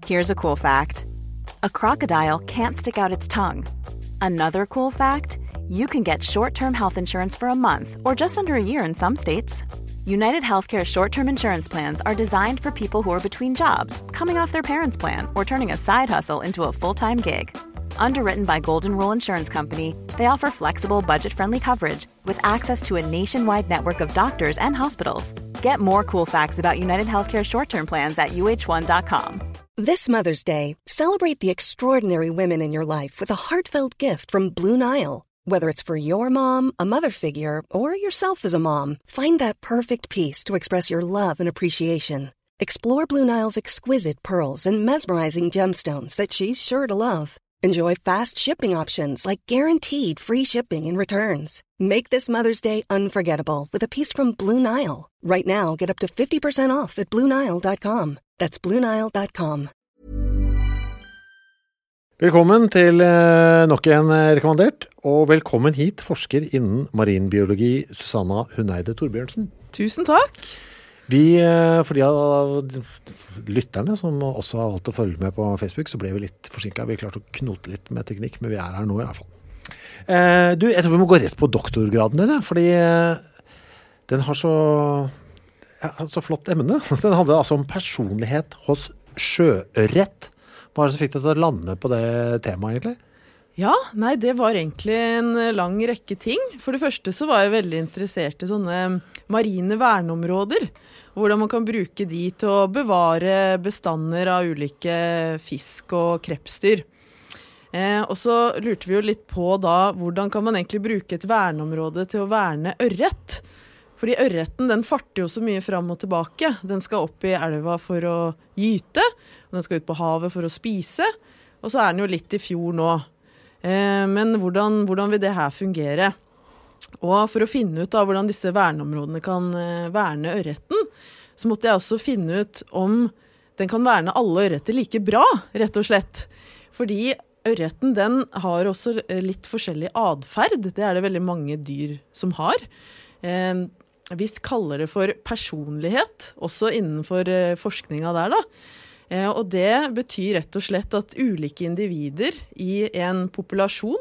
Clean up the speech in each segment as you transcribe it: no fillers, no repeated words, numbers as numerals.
Here's a cool fact. A crocodile can't stick out its tongue. Another cool fact, you can get short-term health insurance for a month or just under a year in some states. United Healthcare short-term insurance plans are designed for people who are between jobs, coming off their parents' plan, or turning a side hustle into a full-time gig. Underwritten by Golden Rule Insurance Company, they offer flexible, budget-friendly coverage with access to a nationwide network of doctors and hospitals. Get more cool facts about United Healthcare short-term plans at uh1.com. This Mother's Day, celebrate the extraordinary women in your life with a heartfelt gift from Blue Nile. Whether it's for your mom, a mother figure, or yourself as a mom, find that perfect piece to express your love and appreciation. Explore Blue Nile's exquisite pearls and mesmerizing gemstones that she's sure to love. Enjoy fast shipping options like guaranteed free shipping and returns. Make this Mother's Day unforgettable with a piece from Blue Nile. Right now, get up to 50% off at BlueNile.com. That's BlueNile.com. Velkommen til nok en rekommandert, og velkommen hit, forsker innen marinbiologi, Susanna Huneide Torbjørnsen. Tusen takk. Vi, for de av lytterne som også har valgt å følge med på Facebook, så ble vi litt forsinket. Vi klarte å knote litt med teknikk, men vi her nå i hvert fall. Du, jeg tror vi må gå rett på doktorgraden din, fordi den har så flott emne. Den handler altså om personlighet hos sjøørret. Hva det som fikk deg til å lande på det temaet egentlig? Ja, nei, det var egentlig en lang rekke ting. For det første så var jeg veldig interessert i sånne marine verneområder. Hvordan man kan bruke de til å bevare bestander av ulike fisk og krepsdyr. Og så lurte vi jo litt på da, hvordan kan man egentlig bruke et verneområde til å verne ørret? Fordi ørretten, den farter jo så mye fram og tilbake. Den skal opp i elva for å gyte, og den skal ut på havet for å spise, og så den jo litt i fjord nå. Men hvordan vil det her fungere? Og for å finne ut av hvordan disse verneområdene kan verne ørretten, så måtte jeg også finne ut om den kan verne alle ørretter like bra, rett og slett. Fordi ørretten, den har også litt forskjellig adferd. Det det veldig mange dyr som har. Vi kaller det for personlighet, også innenfor forskninga der da. Og det betyr rett og slett at ulike individer i en populasjon,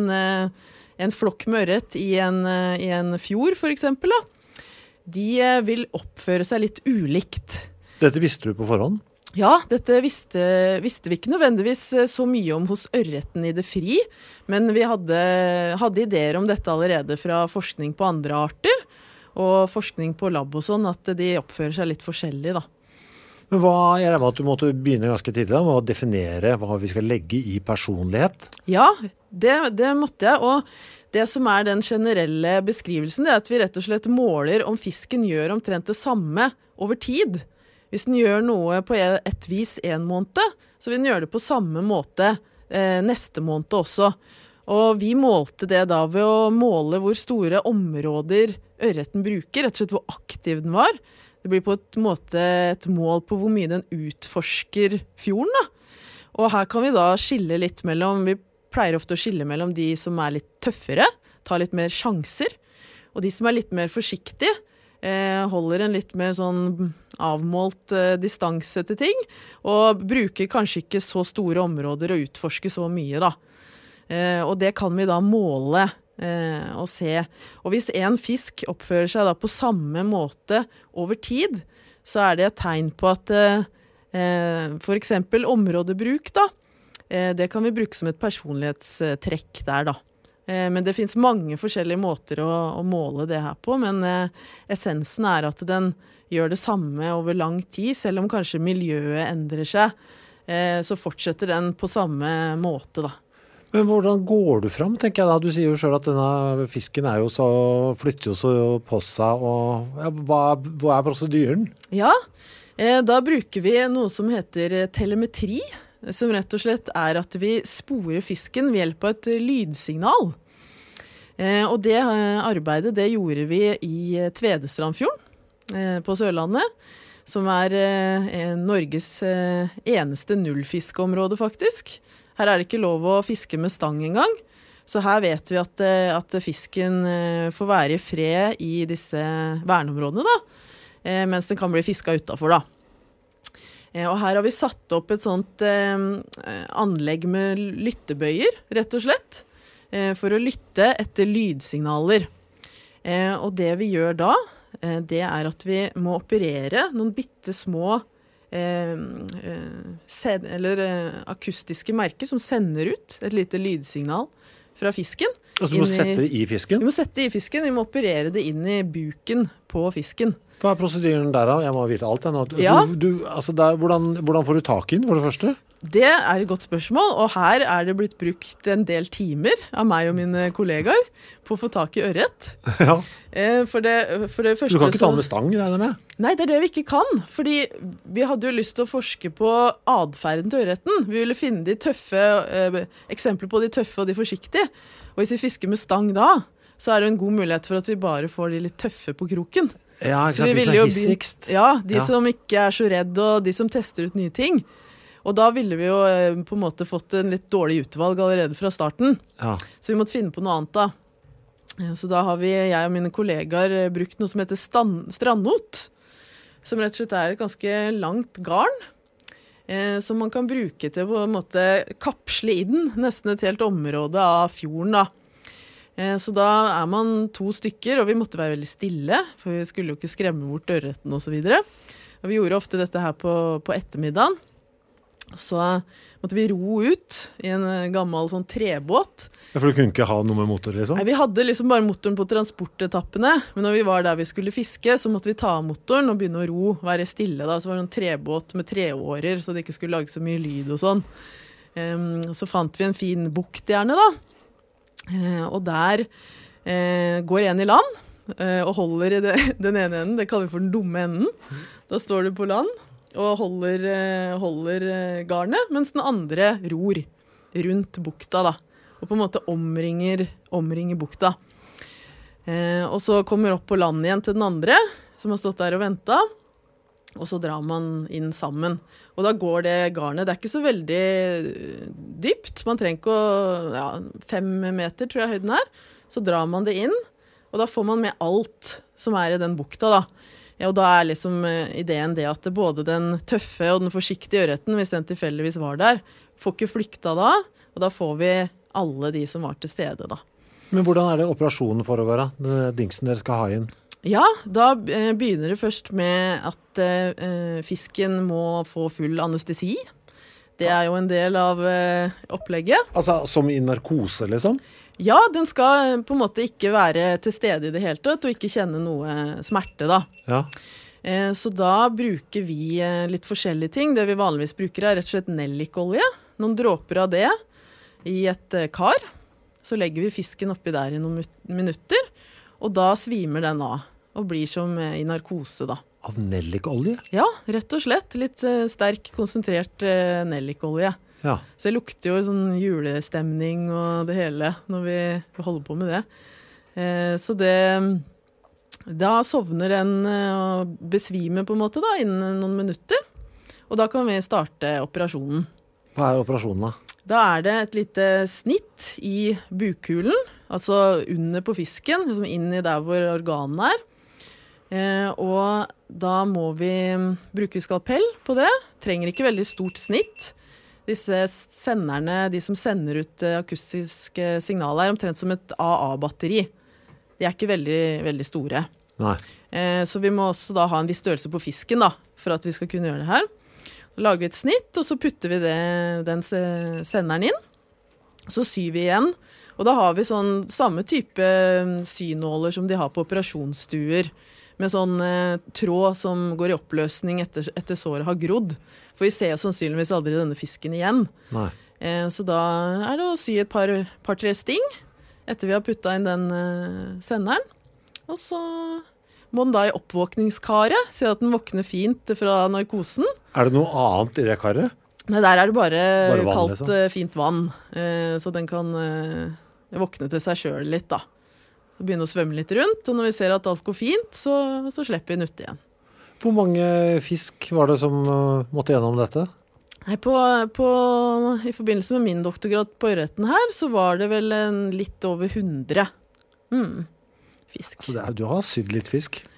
en flokk med ørret i en fjord for eksempel da, de vil oppføre seg litt ulikt. Dette visste du på forhånd? Ja, dette visste vi ikke nødvendigvis så mye om hos ørretten i det fri, men vi hadde ideer om dette allerede fra forskning på andre arter, og forskning på lab og sånn, at de oppfører seg litt forskjellig da. Men hva det med at du måtte begynne ganske tidlig med å definere hva vi skal legge i personlighet? Ja, det måtte jeg, og det som den generelle beskrivelsen, det at vi rett og slett måler om fisken gjør omtrent det samme over tid. Hvis den gjør noe på et vis en måned, så vil den gjøre det på samme måte neste måned også. Og vi målte det da ved å måle hvor store områder ørretten bruker, rett og slett hvor aktiv den var. Det blir på en måte et mål på hvor mye den utforsker fjorden da. Og her kan vi da skille litt mellom, vi pleier ofte å skille mellom de som litt tøffere, tar litt mer sjanser, og de som litt mer forsiktige, holder en litt mer sånn avmålt distanse til ting, og bruker kanskje ikke så store områder og utforsker så mye da. Og det kan vi da måle og se. Og hvis en fisk oppfører seg da på samme måte over tid, så det et tegn på at for eksempel områdebruk da, det kan vi bruke som et personlighetstrekk der da. Men det finnes mange forskjellige måter å måle det her på, men essensen at den gjør det samme over lang tid, selv om kanskje miljøet endrer seg, så fortsetter den på samme måte da. Men hvordan går du fram, tenker jeg da? Du sier jo selv at denne fisken jo så, flytter jo så på seg, og ja, hva prosedyren? Ja, da bruker vi noe som heter telemetri, som rett og slett at vi sporer fisken ved hjelp av et lydsignal. Og det arbeidet, det gjorde vi i Tvedestrandfjorden på Sørlandet, som Norges eneste nullfiskeområde faktisk. Her det ikke lov å fiske med stang engang, så her vet vi at fisken får være i fred i disse verneområdene da, mens den kan bli fisket utenfor da. Og her har vi satt opp et sånt anlegg med lyttebøyer, rett og slett, for å lytte etter lydsignaler. Og det vi gjør da, det at vi må operere noen bitte små akustiske merker som sender ut et lite lydsignal fra fisken. Altså du må sette det i fisken? Vi må sette det i fisken, vi må operere det inn i buken på fisken. Hva prosedyren der da? Jeg må vite alt ennå. Ja. Hvordan får du tak i den, for det første? Det et godt spørsmål, og her det blitt brukt en del timer av meg og mine kollegaer på å få tak i ørret. Ja. For det første, du kan ikke ta den med stang, regner jeg med? Nei, det det vi ikke kan, fordi vi hadde jo lyst til å forske på adferden til ørreten. Vi ville finne de tøffe, eksempler på de tøffe og de forsiktige. Og hvis vi fisker med stang da, så det en god mulighet for at vi bare får de litt tøffe på kroken. Ja, ikke sant, de som hissigst. Ja, de som ikke så redde, og de som tester ut nye ting. Og da ville vi jo på en måte fått en litt dårlig utvalg allerede fra starten. Ja. Så vi måtte finne på noe annet da. Så da har jeg og mine kollegaer brukt noe som heter strandnot, som rett og slett et ganske langt garn, som man kan bruke til på en måte kapsle inn nesten et helt område av fjorden da. Så da man 2 stykker, og vi måtte være veldig stille, for vi skulle jo ikke skremme bort ørreten og så videre. Og vi gjorde ofte dette her på ettermiddagen. Så måtte vi ro ut i en gammel sånn trebåt. Ja, for du kunne ikke ha noe med motor, liksom? Nei, vi hadde liksom bare motoren på transportetappene, men når vi var der vi skulle fiske, så måtte vi ta av motoren og begynne å ro, være stille da. Så var det en trebåt med treårer, så det ikke skulle lage så mye lyd og sånn. Så fant vi en fin bukt gjerne da. Og der går en i land og holder i den ene enden, det kaller vi for den dumme enden. Da står du på land og holder garnet, mens den andre ror rundt bukta da, og på en måte omringer bukta. Og så kommer opp på land igjen til den andre, som har stått der og ventet, og så drar man inn sammen. Og da går det garnet, det ikke så veldig dypt, man trenger ikke 5 meter, tror jeg høyden så drar man det inn, og da får man med alt som i den bukta da. Ja, og da liksom ideen det at både den tøffe og den forsiktige ørreten, hvis den tilfeldigvis var der, får ikke flykta da, og da får vi alle de som var til stede da. Men hvordan det operasjonen foregår da? Den dingsen dere skal ha inn? Ja, da begynner det først med at fisken må få full anestesi. Det jo en del av opplegget. Altså som i narkose liksom? Ja, den skal på en måte ikke være til stede i det hele tatt, og ikke kjenne noe smerte da. Ja. Så da bruker vi litt forskjellige ting. Det vi vanligvis bruker rett og slett nellikolje. Noen dråper av det i et kar. Så legger vi fisken oppi der i noen minutter, og da svimer den av, og blir som i narkose da. Av nellikolje? Ja, rett og slett. Litt sterk, konsentrert nellikolje. Ja. Så det lukter jo sånn julestemning og det hele når vi holder på med det. Så da sovner den og besvimer på en måte da, innen noen minutter. Og da kan vi starte operasjonen. Hva operasjonen da? Da det et lite snitt i bukhulen, altså under på fisken, liksom inn i der hvor organen og da må vi bruke skalpell på det. Trenger ikke veldig stort snitt. Disse senderne, de som sender ut akustiske signaler, omtrent som et AA-batteri. De ikke veldig, veldig store. Nei. Så vi må også da ha en viss størrelse på fisken da, for at vi skal kunne gjøre det her. Så lager vi et snitt, og så putter vi den senderen inn. Så syr vi igjen. Og da har vi sånn samme type synåler som de har på operasjonsstuer, med sånn tråd som går i oppløsning etter såret har grodd. For vi ser jo sannsynligvis aldri denne fisken igjen. Nei. Så da det å sy et par-tre sting etter vi har puttet inn den senderen. Og så må den da i oppvåkningskaret, si at den våkner fint fra narkosen. Det noe annet i det karet? Nei, der det bare vann, kaldt, liksom. fint vann. Så den kan våkne til seg selv litt da. Så begynner å svømme litt rundt, og når vi ser at alt går fint, så slipper vi den ut igjen. Hvor mange fisk var det som måtte gjennom dette? Nei, i forbindelse med min doktorgrad på ørreten her, så var det vel litt over 100 fisk. Så du har sydd litt fisk?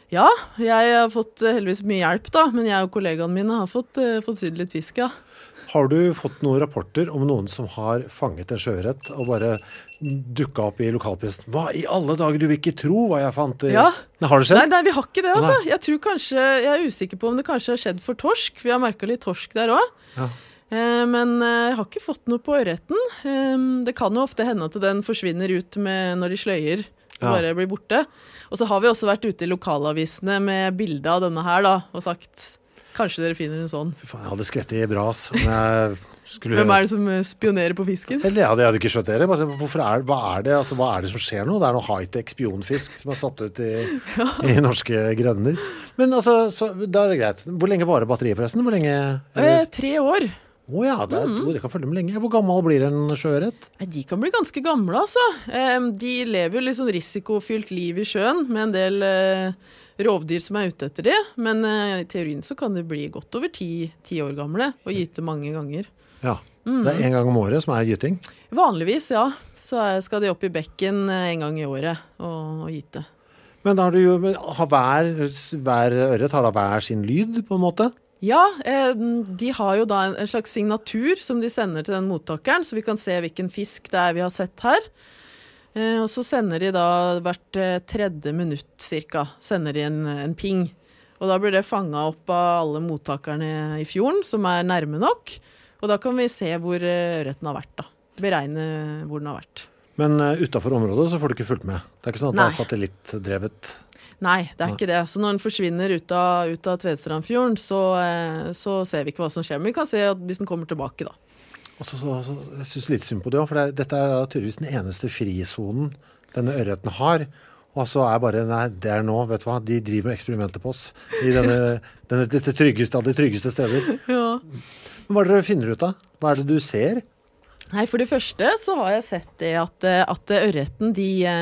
Ja, jeg har fått heldigvis mye hjelp da, men jeg og kollegaene mine har fått sydd litt fisk, ja. Har du fått noen rapporter om noen som har fanget en sjøørret og bare dukket opp i lokalpressen? Hva i alle dager, du vil ikke tro hva jeg fant? Ja. Nei, har det skjedd? Nei, vi har ikke det, altså. Nei. Jeg tror kanskje, jeg er usikker på om det kanskje har skjedd for torsk. Vi har merket litt torsk der også. Ja. Men jeg har ikke fått noe på ørreten. Det kan jo ofte hende at den forsvinner ut når de sløyer og bare blir borte. Og så har vi også vært ute i lokalavisene med bilde av denne her da, og sagt, kanskje dere finner en sånn. Fy faen, jeg hadde skvettet i bras om jeg skulle... Hvem er det som spionerer på fisken? Eller jeg hadde ikke skjønt det. Hva er det som skjer nå? Det er noe high-tech spionfisk som er satt ut i norske grender. Men altså, da er det greit. Hvor lenge varer batteriet forresten? Hvor lenge? 3 år. Åja, det kan følge med lenge. Hvor gammel blir en sjøørret? De kan bli ganske gamle, altså. De lever jo litt sånn risikofylt liv i sjøen, med en del rovdyr som er ute etter det. Men i teorien så kan de bli godt over 10 år gamle, og gyte mange ganger. Ja, det er en gang om året som er gyting? Vanligvis, ja. Så skal de opp i bekken en gang i året og gyte. Men da har hver ørret har da hver sin lyd, på en måte? Ja, de har jo da en slags signatur som de sender til den mottakeren, så vi kan se hvilken fisk det er vi har sett her. Og så sender de da hvert 3. minutt cirka, sender de en ping. Og da blir det fanget opp av alle mottakerne i fjorden, som er nærme nok. Og da kan vi se hvor ørreten har vært da. Beregne hvor den har vært. Men utenfor området så får du ikke fulgt med? Det er ikke sånn at det er satellittdrevet? Nei, det er ikke det. Så når den forsvinner ut av Tvedestrandfjorden, så ser vi ikke hva som skjer. Men vi kan se at hvis den kommer tilbake da. Og så jeg synes litt synd på det, for dette er tydeligvis den eneste frisonen denne ørreten har. Og så er bare, nei, det er nå, vet du hva, de driver med eksperimenter på oss i dette tryggeste av de tryggeste steder. Ja. Men hva er det dere finner ut av? Hva er det du ser? Nei, for det første så har jeg sett det at ørreten,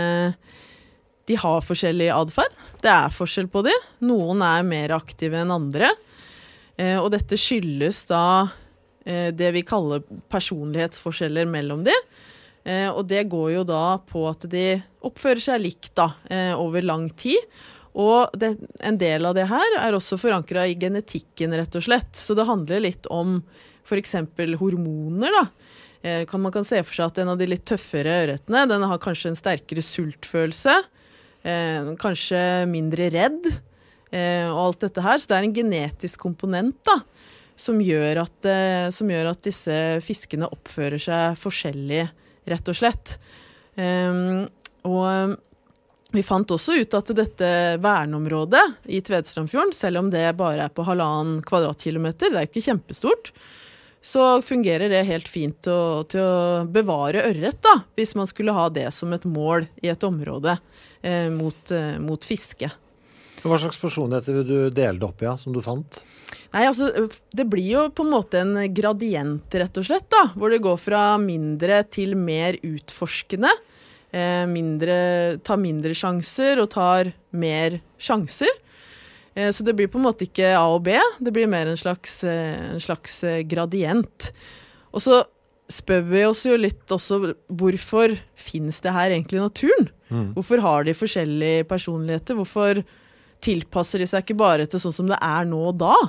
de har forskjellig adferd. Det er forskjell på de. Noen er mer aktive enn andre. Og dette skyldes da det vi kaller personlighetsforskjeller mellom de. Og det går jo da på at de oppfører seg likt da, over lang tid. Og en del av det her er også forankret i genetikken, rett og slett. Så det handler litt om for eksempel hormoner da. Man kan se for seg at en av de litt tøffere ørretene, den har kanskje en sterkere sultfølelse, kanskje mindre redd, og alt dette her. Så det er en genetisk komponent da, som gjør at disse fiskene oppfører seg forskjellig, rett og slett. Og vi fant også ut at dette verneområdet i Tvedestrandfjorden, selv om det bare er på 1,5 kvadratkilometer, det er jo ikke kjempestort, så fungerer det helt fint til å bevare ørret da, hvis man skulle ha det som et mål i et område mot fiske. Hva slags personligheter vil du dele det opp i, som du fant? Nei, altså, det blir jo på en måte en gradient, rett og slett, da, hvor det går fra mindre til mer utforskende, tar mindre sjanser og tar mer sjanser. Så det blir på en måte ikke A og B, det blir mer en slags gradient. Og så spør vi oss jo litt også, hvorfor finnes det her egentlig i naturen? Hvorfor har de forskjellige personligheter? Hvorfor tilpasser de seg ikke bare til sånn som det er nå og da?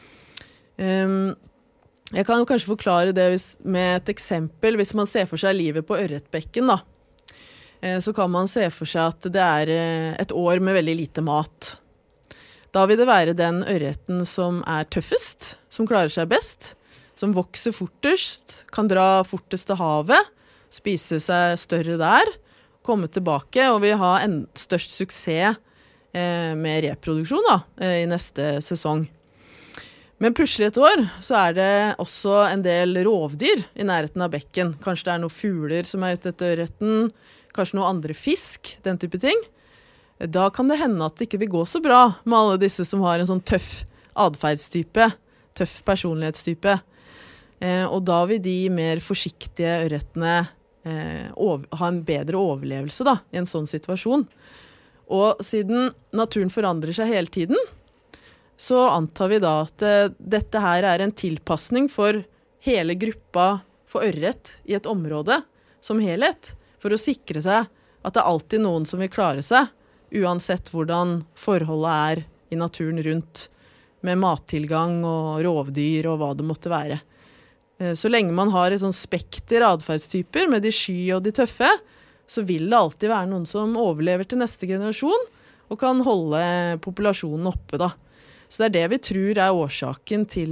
Jeg kan jo kanskje forklare det med et eksempel. Hvis man ser for seg livet på ørretbekken da, så kan man se for seg at det er et år med veldig lite mat. Da vil det være den ørreten som er tøffest, som klarer seg best, som vokser fortest, kan dra fortest til havet, spise seg større der, komme tilbake og vil ha en størst suksess med reproduksjon da, i neste sesong. Men plutselig et år så er det også en del rovdyr i nærheten av bekken. Kanskje det er noen fugler som er ute etter ørreten, kanskje noen andre fisk, den type ting. Da kan det hende at det ikke vil gå så bra med alle disse som har en sånn tøff adferdstype, tøff personlighetstype. Og da vil de mer forsiktige ørretene ha en bedre overlevelse da, i en sånn situasjon. Og siden naturen forandrer seg hele tiden, så antar vi da at dette her er en tilpasning for hele gruppa for ørret i et område som helhet, for å sikre seg at det er alltid noen som vil klare seg uansett hvordan forholdet i naturen rundt, med mattilgang og rovdyr og hva det måtte være. Så lenge man har et sånn spekter adferdstyper med de sky og de tøffe, så vil det alltid være noen som overlever til neste generasjon og kan holde populasjonen oppe da. Så det det vi tror årsaken til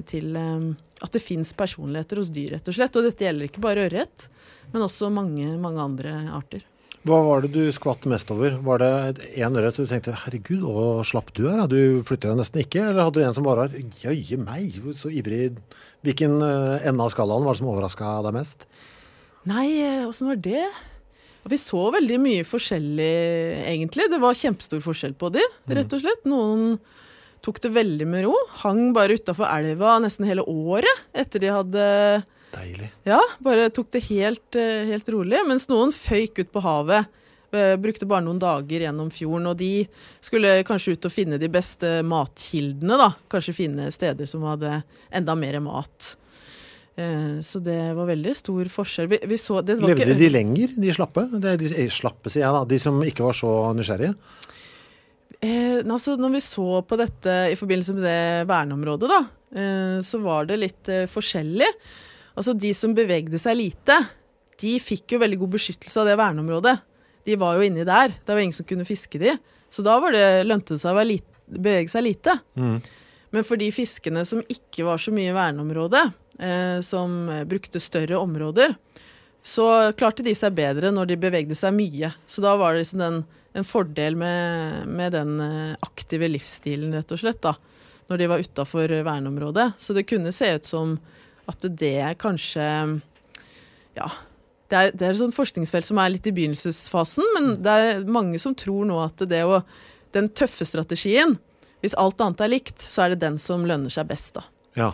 at det finnes personligheter hos dyr, rett og slett. Og dette gjelder ikke bare ørret, men også mange, mange andre arter. Hva var det du skvatt mest over? Var det en ørret du tenkte, herregud, å slapp du her? Du flytter deg nesten ikke, eller hadde du en som bare var, jøye meg, så ivrig? Hvilken ende av skalaen var det som overrasket deg mest? Nei, hvordan var det? Vi så veldig mye forskjellig, egentlig. Det var kjempestor forskjell på de, rett og slett. Noen tok det veldig med ro, hang bare utenfor elva nesten hele året etter de hadde... Deilig. Ja, bare tok det helt rolig, mens noen føyk ut på havet, brukte bare noen dager gjennom fjorden, og de skulle kanskje ut og finne de beste matkildene da, kanskje finne steder som hadde enda mer mat. Så det var veldig stor forskjell. Vi så, det var Levde de lenger, de slappe? De slappe, sier jeg da, de som ikke var så nysgjerrige? Altså, når vi så på dette i forbindelse med det verneområdet da, så var det litt forskjellig. Altså, de som bevegde seg lite, de fikk jo veldig god beskyttelse av det verneområdet. De var jo inni der. Det var ingen som kunne fiske de. Så da lønte det seg å bevege seg lite. Men for de fiskene som ikke var så mye i verneområdet, som brukte større områder, så klarte de seg bedre når de bevegde seg mye. Så da var det liksom en fordel med den aktive livsstilen, rett og slett, da, når de var utenfor verneområdet. Så det kunne se ut som at det kanskje, ja, det er et sånt forskningsfelt som litt i begynnelsesfasen, men det mange som tror nå at den tøffe strategien, hvis alt annet likt, så det den som lønner seg best da. Ja.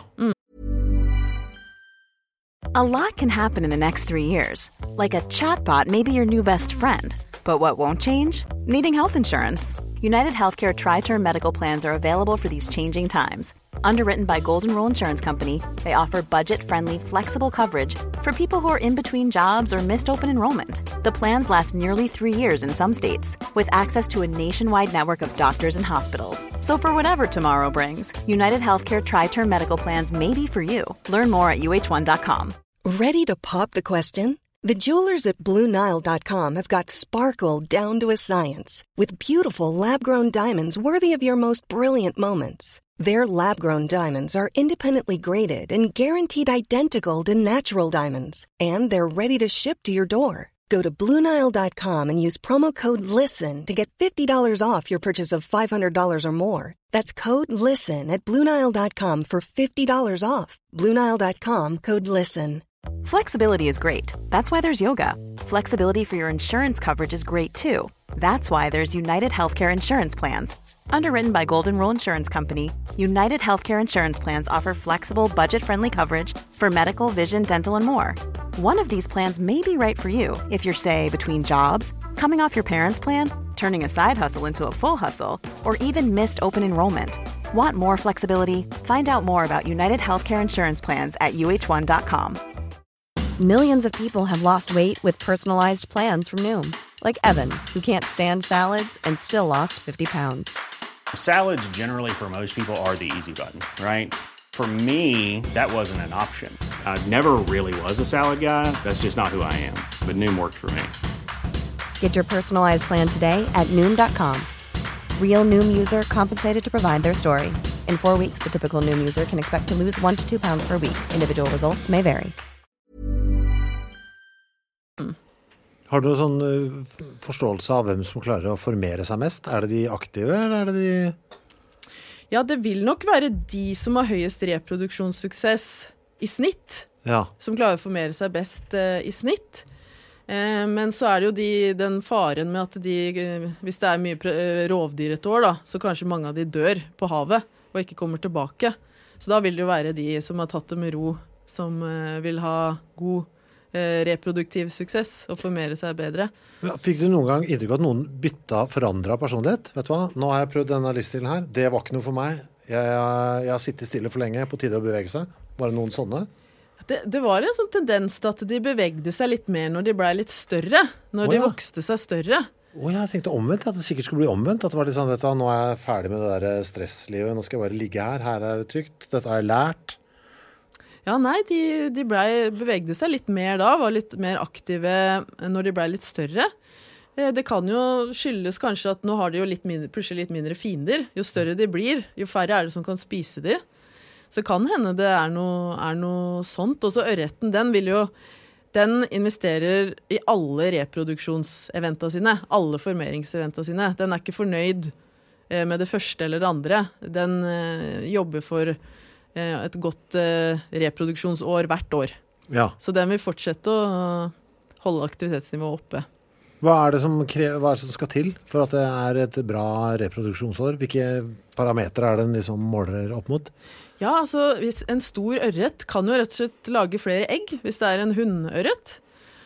A lot can happen in the next 3 years. Like a chatbot may be your new best friend. But what won't change? Needing health insurance. United Healthcare Tri-Term Medical Plans are available for these changing times. Underwritten by Golden Rule Insurance Company, they offer budget-friendly, flexible coverage for people who are in between jobs or missed open enrollment. The plans last nearly 3 years in some states, with access to a nationwide network of doctors and hospitals. So for whatever tomorrow brings, United Healthcare Tri-Term Medical Plans may be for you. Learn more at uh1.com. Ready to pop the question? The jewelers at BlueNile.com have got sparkle down to a science with beautiful lab-grown diamonds worthy of your most brilliant moments. Their lab-grown diamonds are independently graded and guaranteed identical to natural diamonds, and they're ready to ship to your door. Go to BlueNile.com and use promo code LISTEN to get $50 off your purchase of $500 or more. That's code LISTEN at BlueNile.com for $50 off. BlueNile.com, code LISTEN. Flexibility is great. That's why there's yoga. Flexibility for your insurance coverage is great too. That's why there's United Healthcare Insurance Plans. Underwritten by Golden Rule Insurance Company, United Healthcare Insurance Plans offer flexible, budget-friendly coverage for medical, vision, dental, and more. One of these plans may be right for you if you're, say, between jobs, coming off your parents' plan, turning a side hustle into a full hustle, or even missed open enrollment. Want more flexibility? Find out more about United Healthcare Insurance Plans at uh1.com. Millions of people have lost weight with personalized plans from Noom. Like Evan, who can't stand salads and still lost 50 pounds. Salads generally for most people are the easy button, right? For me, that wasn't an option. I never really was a salad guy. That's just not who I am. But Noom worked for me. Get your personalized plan today at Noom.com. Real Noom user compensated to provide their story. In 4 weeks, the typical Noom user can expect to lose 1 to 2 pounds per week. Individual results may vary. Har du noen sånn forståelse av hvem som klarer å formere seg mest? Det de aktive, eller det de... Ja, det vil nok være de som har høyest reproduksjonssuksess i snitt, ja, som klarer å formere seg best i snitt. Men så det jo den faren med at hvis det mye rovdyr et år da, så kanskje mange av de dør på havet og ikke kommer tilbake. Så da vil det jo være de som har tatt det med ro, som vil ha god reproduktiv suksess og formere seg bedre. Fikk du noen gang inntrykk av at noen forandret personlighet? Vet du hva? Nå har jeg prøvd denne livsstilen her. Det var ikke noe for meg. Jeg har sittet stille for lenge, på tide å bevege seg. Var det noen sånne? Det var en sånn tendens til at de bevegde seg litt mer når de ble litt større, når de vokste seg større. Jeg tenkte omvendt, at det sikkert skulle bli omvendt. At det var litt sånn, vet du, nå er jeg ferdig med det der stresslivet, nå skal jeg bare ligge her er det trygt, dette har jeg lært. Ja, nei, de bevegde seg litt mer da, var litt mer aktive når de ble litt større. Det kan jo skyldes kanskje at nå har de jo plutselig litt mindre fiender. Jo større de blir, jo færre er det som kan spise de. Så kan hende det er noe sånt. Og så ørreten, den investerer i alle reproduksjonseventene sine, alle formeringseventene sine. Den er ikke fornøyd med det første eller det andre. Den jobber for et godt reproduksjonsår hvert år. Ja. Så den vil fortsette å holde aktivitetsnivået oppe. Hva er det som skal til for at det er et bra reproduksjonsår? Hvilke parametre er den liksom måler opp mot? Ja, altså hvis en stor ørret kan jo rett og slett lage flere egg, hvis det er en hunnørret.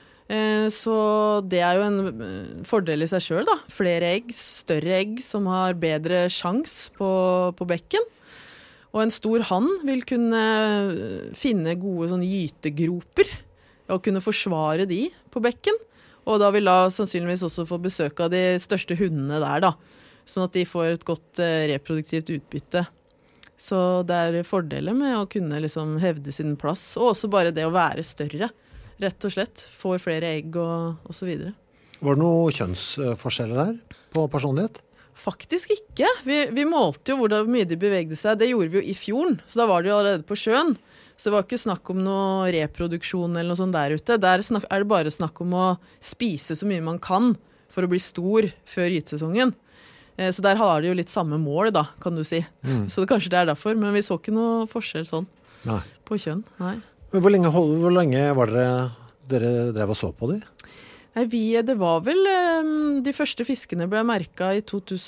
Så det er jo en fordel i seg selv da. Flere egg, større egg som har bedre sjans på bekken. Og en stor hann vil kunne finne gode sånne gytegroper og kunne forsvare de på bekken. Og da vil da sannsynligvis også få besøk av de største hundene der da. Sånn at de får et godt reproduktivt utbytte. Så det er fordeler med å kunne liksom hevde sin plass, og også bare det å være større, rett og slett. Får flere egg og så videre. Var det noen kjønnsforskjeller der på personlighet? Faktisk ikke. Vi målte jo hvor mye de bevegde seg. Det gjorde vi jo i fjorden, så da var det jo allerede på sjøen. Så det var ikke snakk om noe reproduksjon eller noe sånt der ute. Der er det bare snakk om å spise så mye man kan for å bli stor før gytesesongen. Så der har de jo litt samme mål da, kan du si. Så kanskje det er derfor, men vi så ikke noe forskjell sånn på kjønn. Nei. Men hvor lenge var dere drev og så på de? Nei, det var vel, de første fiskene ble merket i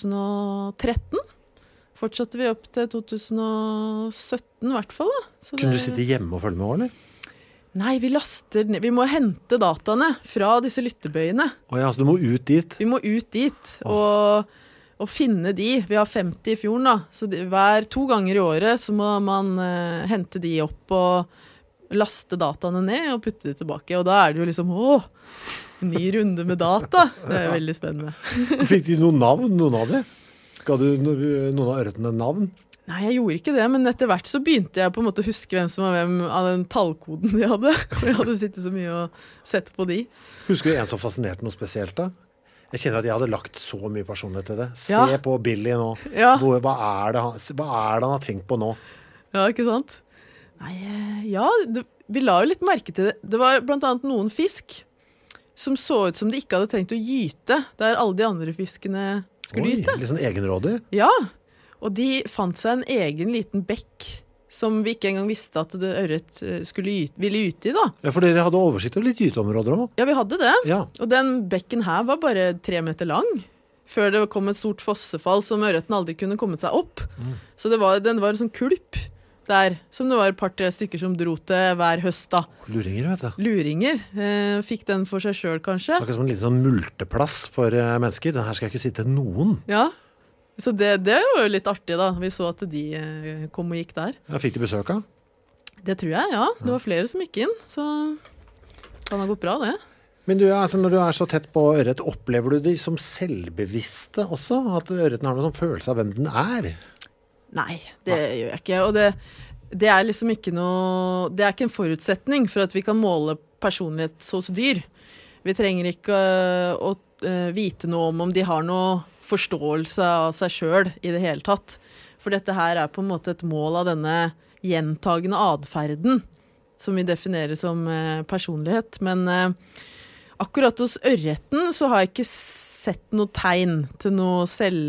2013. Fortsatte vi opp til 2017 i hvert fall da. Kunne du sitte hjemme og følge med også, eller? Nei, vi må hente dataene fra disse lyttebøyene. Så du må ut dit? Vi må ut dit, og finne de. Vi har 50 i fjorden da, så 2 ganger i året så må man hente de opp og laste dataene ned og putte de tilbake. Og da er det jo liksom, ny runde med data. Det er veldig spennende. Fikk de noen navn, noen av de? Ga du noen av ørretene navn? Nei, jeg gjorde ikke det, men etter hvert så begynte jeg på en måte å huske hvem som var hvem av den tallkoden de hadde. For jeg hadde sittet så mye og sett på de. Husker du en som fascinerte noe spesielt da? Jeg kjenner at jeg hadde lagt så mye personlighet til det. Se på Billy nå. Ja. Hva er det han har tenkt på nå? Ja, ikke sant? Nei, vi la jo litt merke til det. Det var blant annet noen fisk som så ut som de ikke hadde tenkt å gyte, der alle de andre fiskene skulle gyte. Litt sånn egenrådig? Ja, og de fant seg en egen liten bekk som vi ikke engang visste at det ørret ville gyte i da. Ja, for dere hadde oversikt over litt gyteområder også? Ja, vi hadde det. Ja. Og den bekken her var bare 3 meter lang, før det kom et stort fossefall som ørreten aldri kunne kommet seg opp. Så den var en sånn kulp der, som det var et par-3 stykker som dro til hver høst da. Luringer, vet du. Luringer. Fikk den for seg selv, kanskje. Det var ikke som en liten sånn multeplass for mennesker. Den her skal ikke sitte noen. Ja. Så det var jo litt artig da, vi så at de kom og gikk der. Ja, fikk de besøk av? Det tror jeg, ja. Det var flere som gikk inn, så det har gått bra det. Men når du er så tett på ørret, opplever du de som selvbevisste også? At ørreten har noen sånn følelse av hvem den er? Nei, det gjør jeg ikke. Og det er liksom ikke noe, det er ikke en forutsetning for at vi kan måle personlighet hos dyr. Vi trenger ikke å vite noe om de har noe forståelse av seg selv i det hele tatt. For dette her er på en måte et mål av denne gjentagende adferden som vi definerer som personlighet. Men akkurat hos ørreten så har jeg ikke sett noe tegn til noe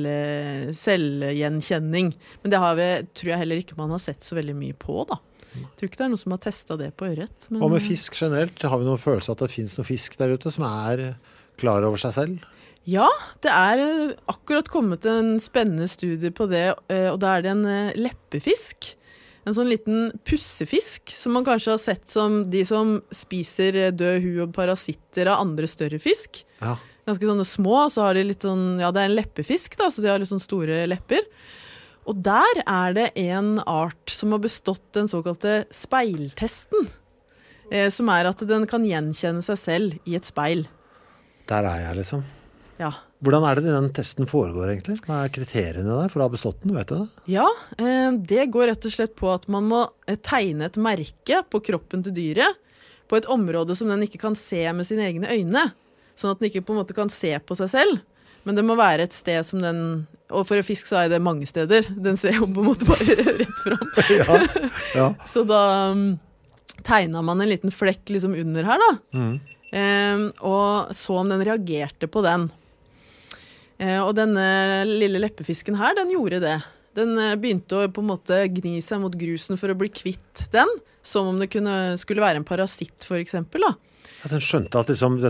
selvgjenkjenning. Men det tror jeg heller ikke man har sett så veldig mye på da. Jeg tror ikke det er noe som har testet det på ørret. Men... Og med fisk generelt, har vi noen følelse at det finnes noe fisk der ute som er klar over seg selv? Ja, det er akkurat kommet en spennende studie på det, og da er det en leppefisk. En sånn liten pussefisk, som man kanskje har sett som de som spiser død hu og parasitter av andre større fisk. Ja. Ganske sånne små, så har de litt sånn, ja, det er en leppefisk da, så de har litt sånn store lepper. Og der er det en art som har bestått den såkalte speiltesten, som er at den kan gjenkjenne seg selv i et speil. Der er jeg liksom. Ja. Hvordan det den testen foregår egentlig? Hva kriteriene der for å ha bestått den, vet du det? Ja, det går rett og slett på at man må tegne et merke på kroppen til dyret på et område som den ikke kan se med sine egne øyne, sånn at den ikke på en måte kan se på seg selv. Men det må være et sted som den, og for en fisk så det mange steder, den ser jo på en måte bare rett fram. Ja. Så da tegnet man en liten flekk liksom under her da, og så om den reagerte på den. Og denne lille leppefisken her, den gjorde det. Den begynte å på en måte gni seg mot grusen for å bli kvitt den, som om det skulle være en parasitt for eksempel da. At den skjønte at liksom,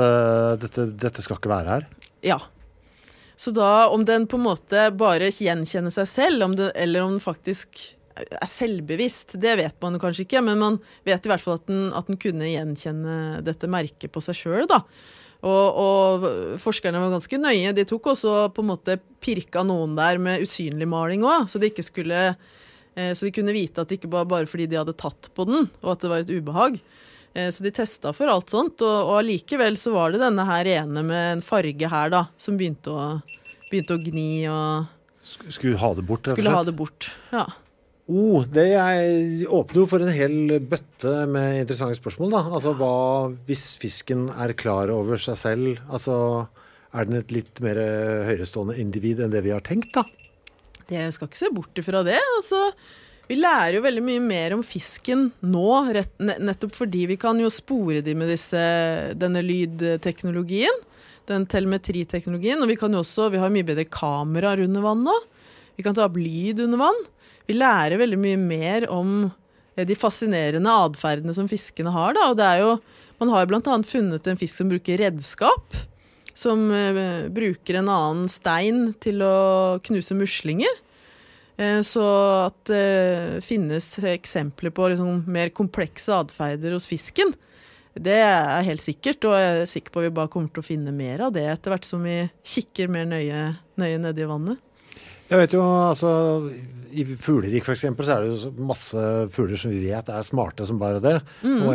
dette skal ikke være her? Ja. Så da, om den på en måte bare gjenkjenner seg selv, eller om den faktisk selvbevisst, det vet man kanskje ikke, men man vet i hvert fall at den kunne gjenkjenne dette merket på seg selv da. Og forskerne var ganske nøye. De tok også på en måte pirka noen der med usynlig maling også, så de kunne vite at det ikke bare fordi de hadde tatt på den, og at det var et ubehag. Så de testet for alt sånt, og allikevel så var det denne her ene med en farge her da, som begynte å gni og... Skulle ha det bort, Skulle ha det bort, ja. Det åpner jo for en hel bøtte med interessante spørsmål da. Altså hvis fisken klar over seg selv, altså den et litt mer høyrestående individ enn det vi har tenkt da? Det skal ikke se bort ifra det, altså. Vi lærer jo veldig mye mer om fisken nå, nettopp fordi vi kan jo spore dem med denne lydteknologien, den telemetriteknologien, og vi har mye bedre kameraer under vann nå. Vi kan ta opp lyd under vann. Vi lærer veldig mye mer om de fascinerende adferdene som fiskene har da, og det jo, man har blant annet funnet en fisk som bruker redskap, som bruker en annen stein til å knuse muslinger, så at det finnes eksempler på liksom mer komplekse adferder hos fisken. Det helt sikkert, og jeg sikker på at vi bare kommer til å finne mer av det etter hvert som vi kikker mer nøye ned i vannet. Jeg vet jo, altså, i fuglerik for eksempel, så det jo masse fugler som vi vet smarte som bare det, og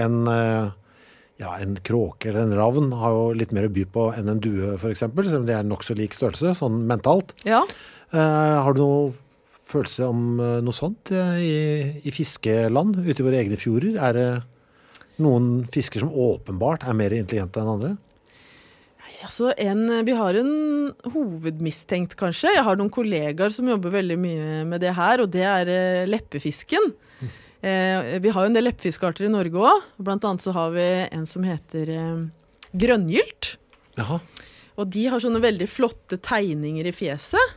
en kråke eller en ravn har jo litt mer å by på enn en due for eksempel, selv om det nok så lik størrelse, sånn mentalt. Ja. Har du noe følelse om noe sånt i fiskeland, ute i våre egne fjorder? Det noen fisker som åpenbart mer intelligente enn andre? Altså vi har en hovedmistenkt kanskje. Jeg har noen kollegaer som jobber veldig mye med det her, og det leppefisken. Vi har jo en del leppefiskarter i Norge også. Blant annet så har vi en som heter grønngylt. Jaha. Og de har sånne veldig flotte tegninger i fjeset.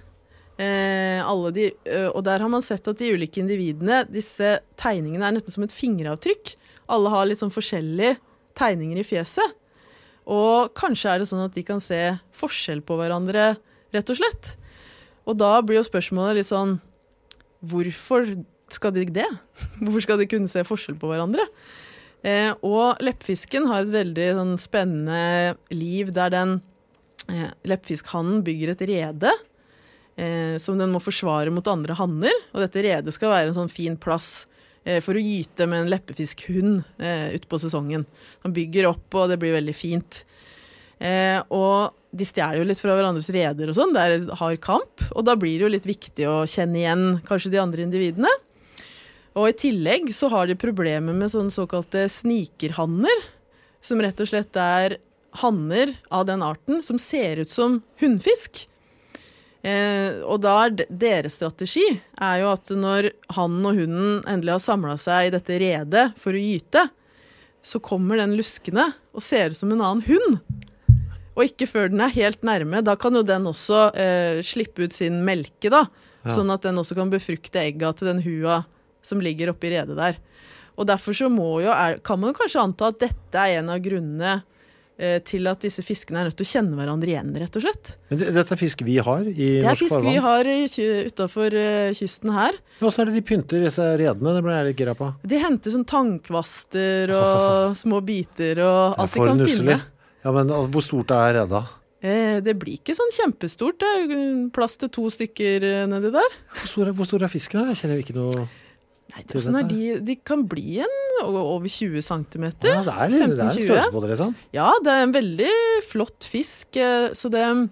Og der har man sett at de ulike individene, disse tegningene nesten som et fingeravtrykk. Alle har litt sånn forskjellige tegninger i fjeset. Og kanskje det sånn at de kan se forskjell på hverandre, rett og slett. Og da blir jo spørsmålet litt sånn, hvorfor skal de det? Hvorfor skal de kunne se forskjell på hverandre? Og leppefisken har et veldig sånn, spennende liv der leppfiskhannen bygger et rede som den må forsvare mot andre hanner. Og dette redet skal være en sånn fin plass for å gyte med en leppefiskhund ut på sesongen. Han bygger opp, og det blir veldig fint. Og de stjeler jo litt fra hverandres reder og sånn, det hard kamp, og da blir det jo litt viktig å kjenne igjen kanskje de andre individene. Og i tillegg så har de problemer med sånne såkalte snikerhanner, som rett og slett hanner av den arten som ser ut som hundfisk. Og da deres strategi jo at når han og hunden endelig har samlet seg i dette redet for å gyte, så kommer den luskende og ser ut som en annen hund. Og ikke før den helt nærme, da kan jo den også slippe ut sin melke da, sånn at den også kan befrukte egga til den hua som ligger oppe i redet der. Og derfor så kan man kanskje anta at dette en av grunnene til at disse fiskene nødt til å kjenne hverandre igjen, rett og slett. Men dette fisk vi har i norsk farvann? Det fisk vi har utenfor kysten her. Hvordan det de pynter disse redene? Det ble jeg litt gira på. De henter sånn tannkvaster og små biter og alt de kan finne. Ja, men hvor stort redet? Det blir ikke sånn kjempestort. Det plass til 2 stykker nedi der. Hvor stor fisken? Jeg kjenner jo ikke noe... Nei, sånn de kan bli over 20 centimeter. Ja, det er en størrelse på det, liksom. Ja, det er en veldig flott fisk, så den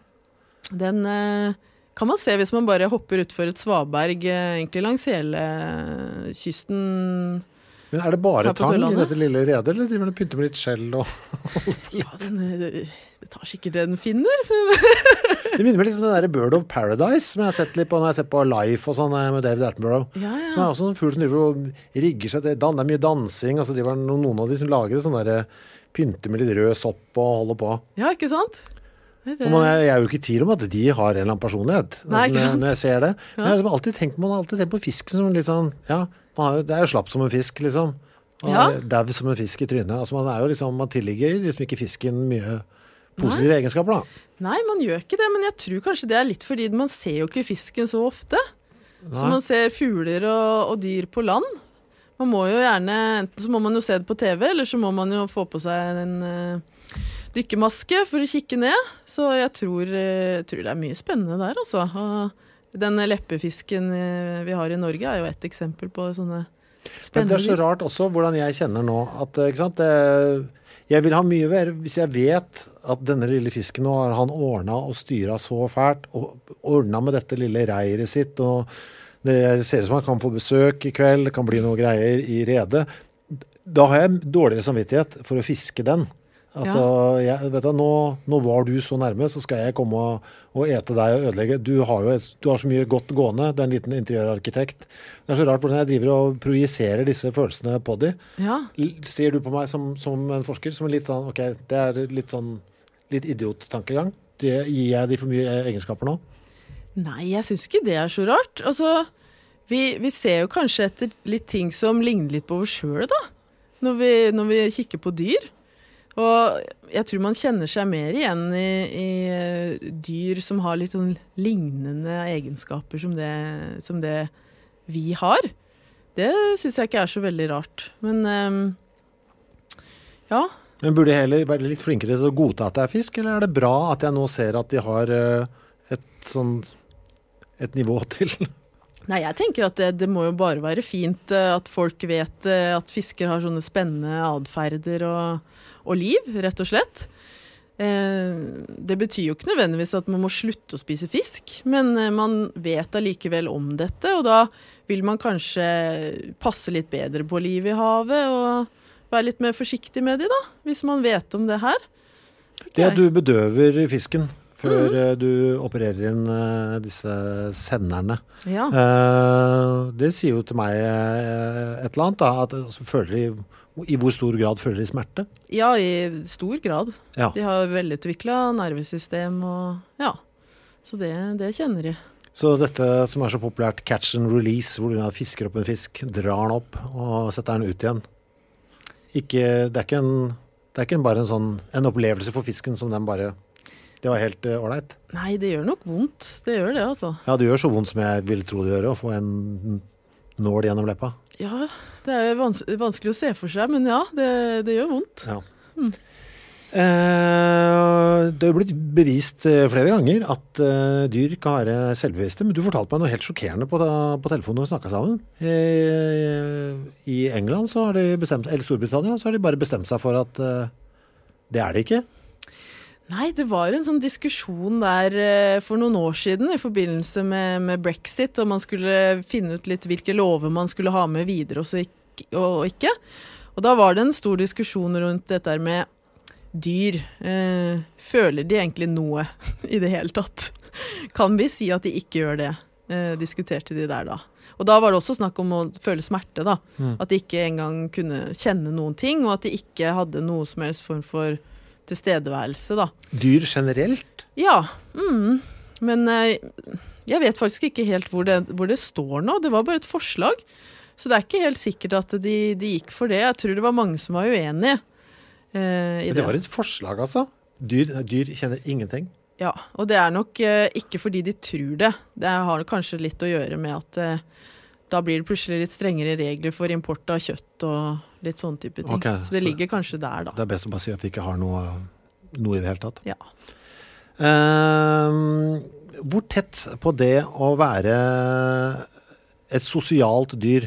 kan man se hvis man bare hopper utfor et svaberg, egentlig langs hele kysten. Men er det bare tang i dette lille redet, eller driver den pynter med litt skjell? Ja, det tar sikkert det den finner. Det minner meg litt om den der Bird of Paradise, som jeg har sett litt på når jeg har sett på Life og sånn med David Attenborough. Ja. Som er også en fugl som driver og rigger seg. Det er mye dansing, og så driver noen av de som lager det sånn der pynter med litt rød sopp og holder på. Ja, ikke sant? Og jeg er jo ikke i tvil om at de har en eller annen personlighet. Nei, ikke sant? Når jeg ser det. Men jeg har alltid tenkt på fisken som litt sånn, ja, det er jo slapp som en fisk, liksom. Og dau som en fisk i trynet. Altså man er jo liksom, man tilligger liksom ikke fisken mye positive egenskaper, da. Nei, man gjør ikke det, men jeg tror kanskje det er litt fordi man ser jo ikke fisken så ofte. Nei. Så man ser fugler og dyr på land. Man må jo gjerne, enten så må man jo se det på TV, eller så må man jo få på seg en dykkermaske for å kikke ned. Så jeg tror det er mye spennende der, altså. Og den leppefisken vi har i Norge er jo et eksempel på sånne spennende. Men det er så rart også hvordan jeg kjenner nå at, ikke sant, jeg vil ha mye mer hvis jeg vet at denne lille fisken nå har han ordnet og styret så fælt, og ordnet med dette lille reiret sitt, og det ser ut som han kan få besøk i kveld, det kan bli noe greier i redet. Da har jeg dårligere samvittighet for å fiske den. Altså, vet du, nå var du så nærme, så skal jeg komme og ete deg og ødelegge. Du har så mye godt gående, du er en liten interiørarkitekt. Det er så rart hvordan jeg driver og projiserer disse følelsene på de. Ja. Ser du på meg som en forsker, som en litt sånn, ok, det er litt idiot-tankegang? Gir jeg de for mye egenskaper nå? Nei, jeg synes ikke det er så rart. Altså, vi ser jo kanskje etter litt ting som ligner litt på oss selv da, når vi kikker på dyr. Og jeg tror man kjenner seg mer igjen i dyr som har litt sånn lignende egenskaper som det vi har. Det synes jeg ikke er så veldig rart. Men ja. Men burde jeg heller være litt flinkere til å godta at det er fisk, eller er det bra at jeg nå ser at de har et nivå til? Nei, jeg tenker at det må jo bare være fint at folk vet at fisker har sånne spennende adferder og liv, rett og slett. Det betyr jo ikke nødvendigvis at man må slutte å spise fisk, men man vet allikevel om dette, og da vil man kanskje passe litt bedre på livet i havet, og være litt mer forsiktig med det da, hvis man vet om det her. Det at du bedøver fisken før du opererer inn disse senderne. Ja. Det sier jo til meg et eller annet, da, at i hvor stor grad føler de smerte? Ja, i stor grad. Ja. De har velutviklet nervesystem, og så det kjenner de. Så dette som er så populært, catch and release, hvor du fisker opp en fisk, drar den opp og setter den ut igjen. Det er ikke bare en opplevelse for fisken som den bare... Det var helt ordentlig. Nei, det gjør nok vondt. Det gjør det, altså. Ja, det gjør så vondt som jeg ville tro det gjør, å få en nål gjennom leppa. Ja, det er vanskelig å se for seg, men ja, det gjør vondt. Ja. Det har blitt bevist flere ganger at dyr kan være selvbevisste, men du fortalte meg noe helt sjokkerende på telefonen når vi snakket sammen. I England så har de bestemt, eller Storbritannia, så har de bare bestemt seg for at det er det ikke. Nei, det var en sånn diskusjon der for noen år siden i forbindelse med Brexit, og man skulle finne ut litt hvilke lover man skulle ha med videre og ikke. Og da var det en stor diskusjon rundt dette med dyr. Føler de egentlig noe i det hele tatt? Kan vi si at de ikke gjør det? Diskuterte de der da. Og da var det også snakk om å føle smerte da. At de ikke engang kunne kjenne noen ting, og at de ikke hadde noe som helst form for tilstedeværelse da. Dyr generelt? Ja, men jeg vet faktisk ikke helt hvor det står nå. Det var bare et forslag, så det er ikke helt sikkert at de gikk for det. Jeg tror det var mange som var uenige i det. Det var et forslag altså? Dyr kjenner ingenting? Ja, og det er nok ikke fordi de tror det. Det har kanskje litt å gjøre med at da blir det plutselig litt strengere regler for import av kjøtt og litt sånn type ting. Okay, så det ligger kanskje der da. Det er best å bare si at de ikke har noe i det hele tatt. Ja. Hvor tett på det å være et sosialt dyr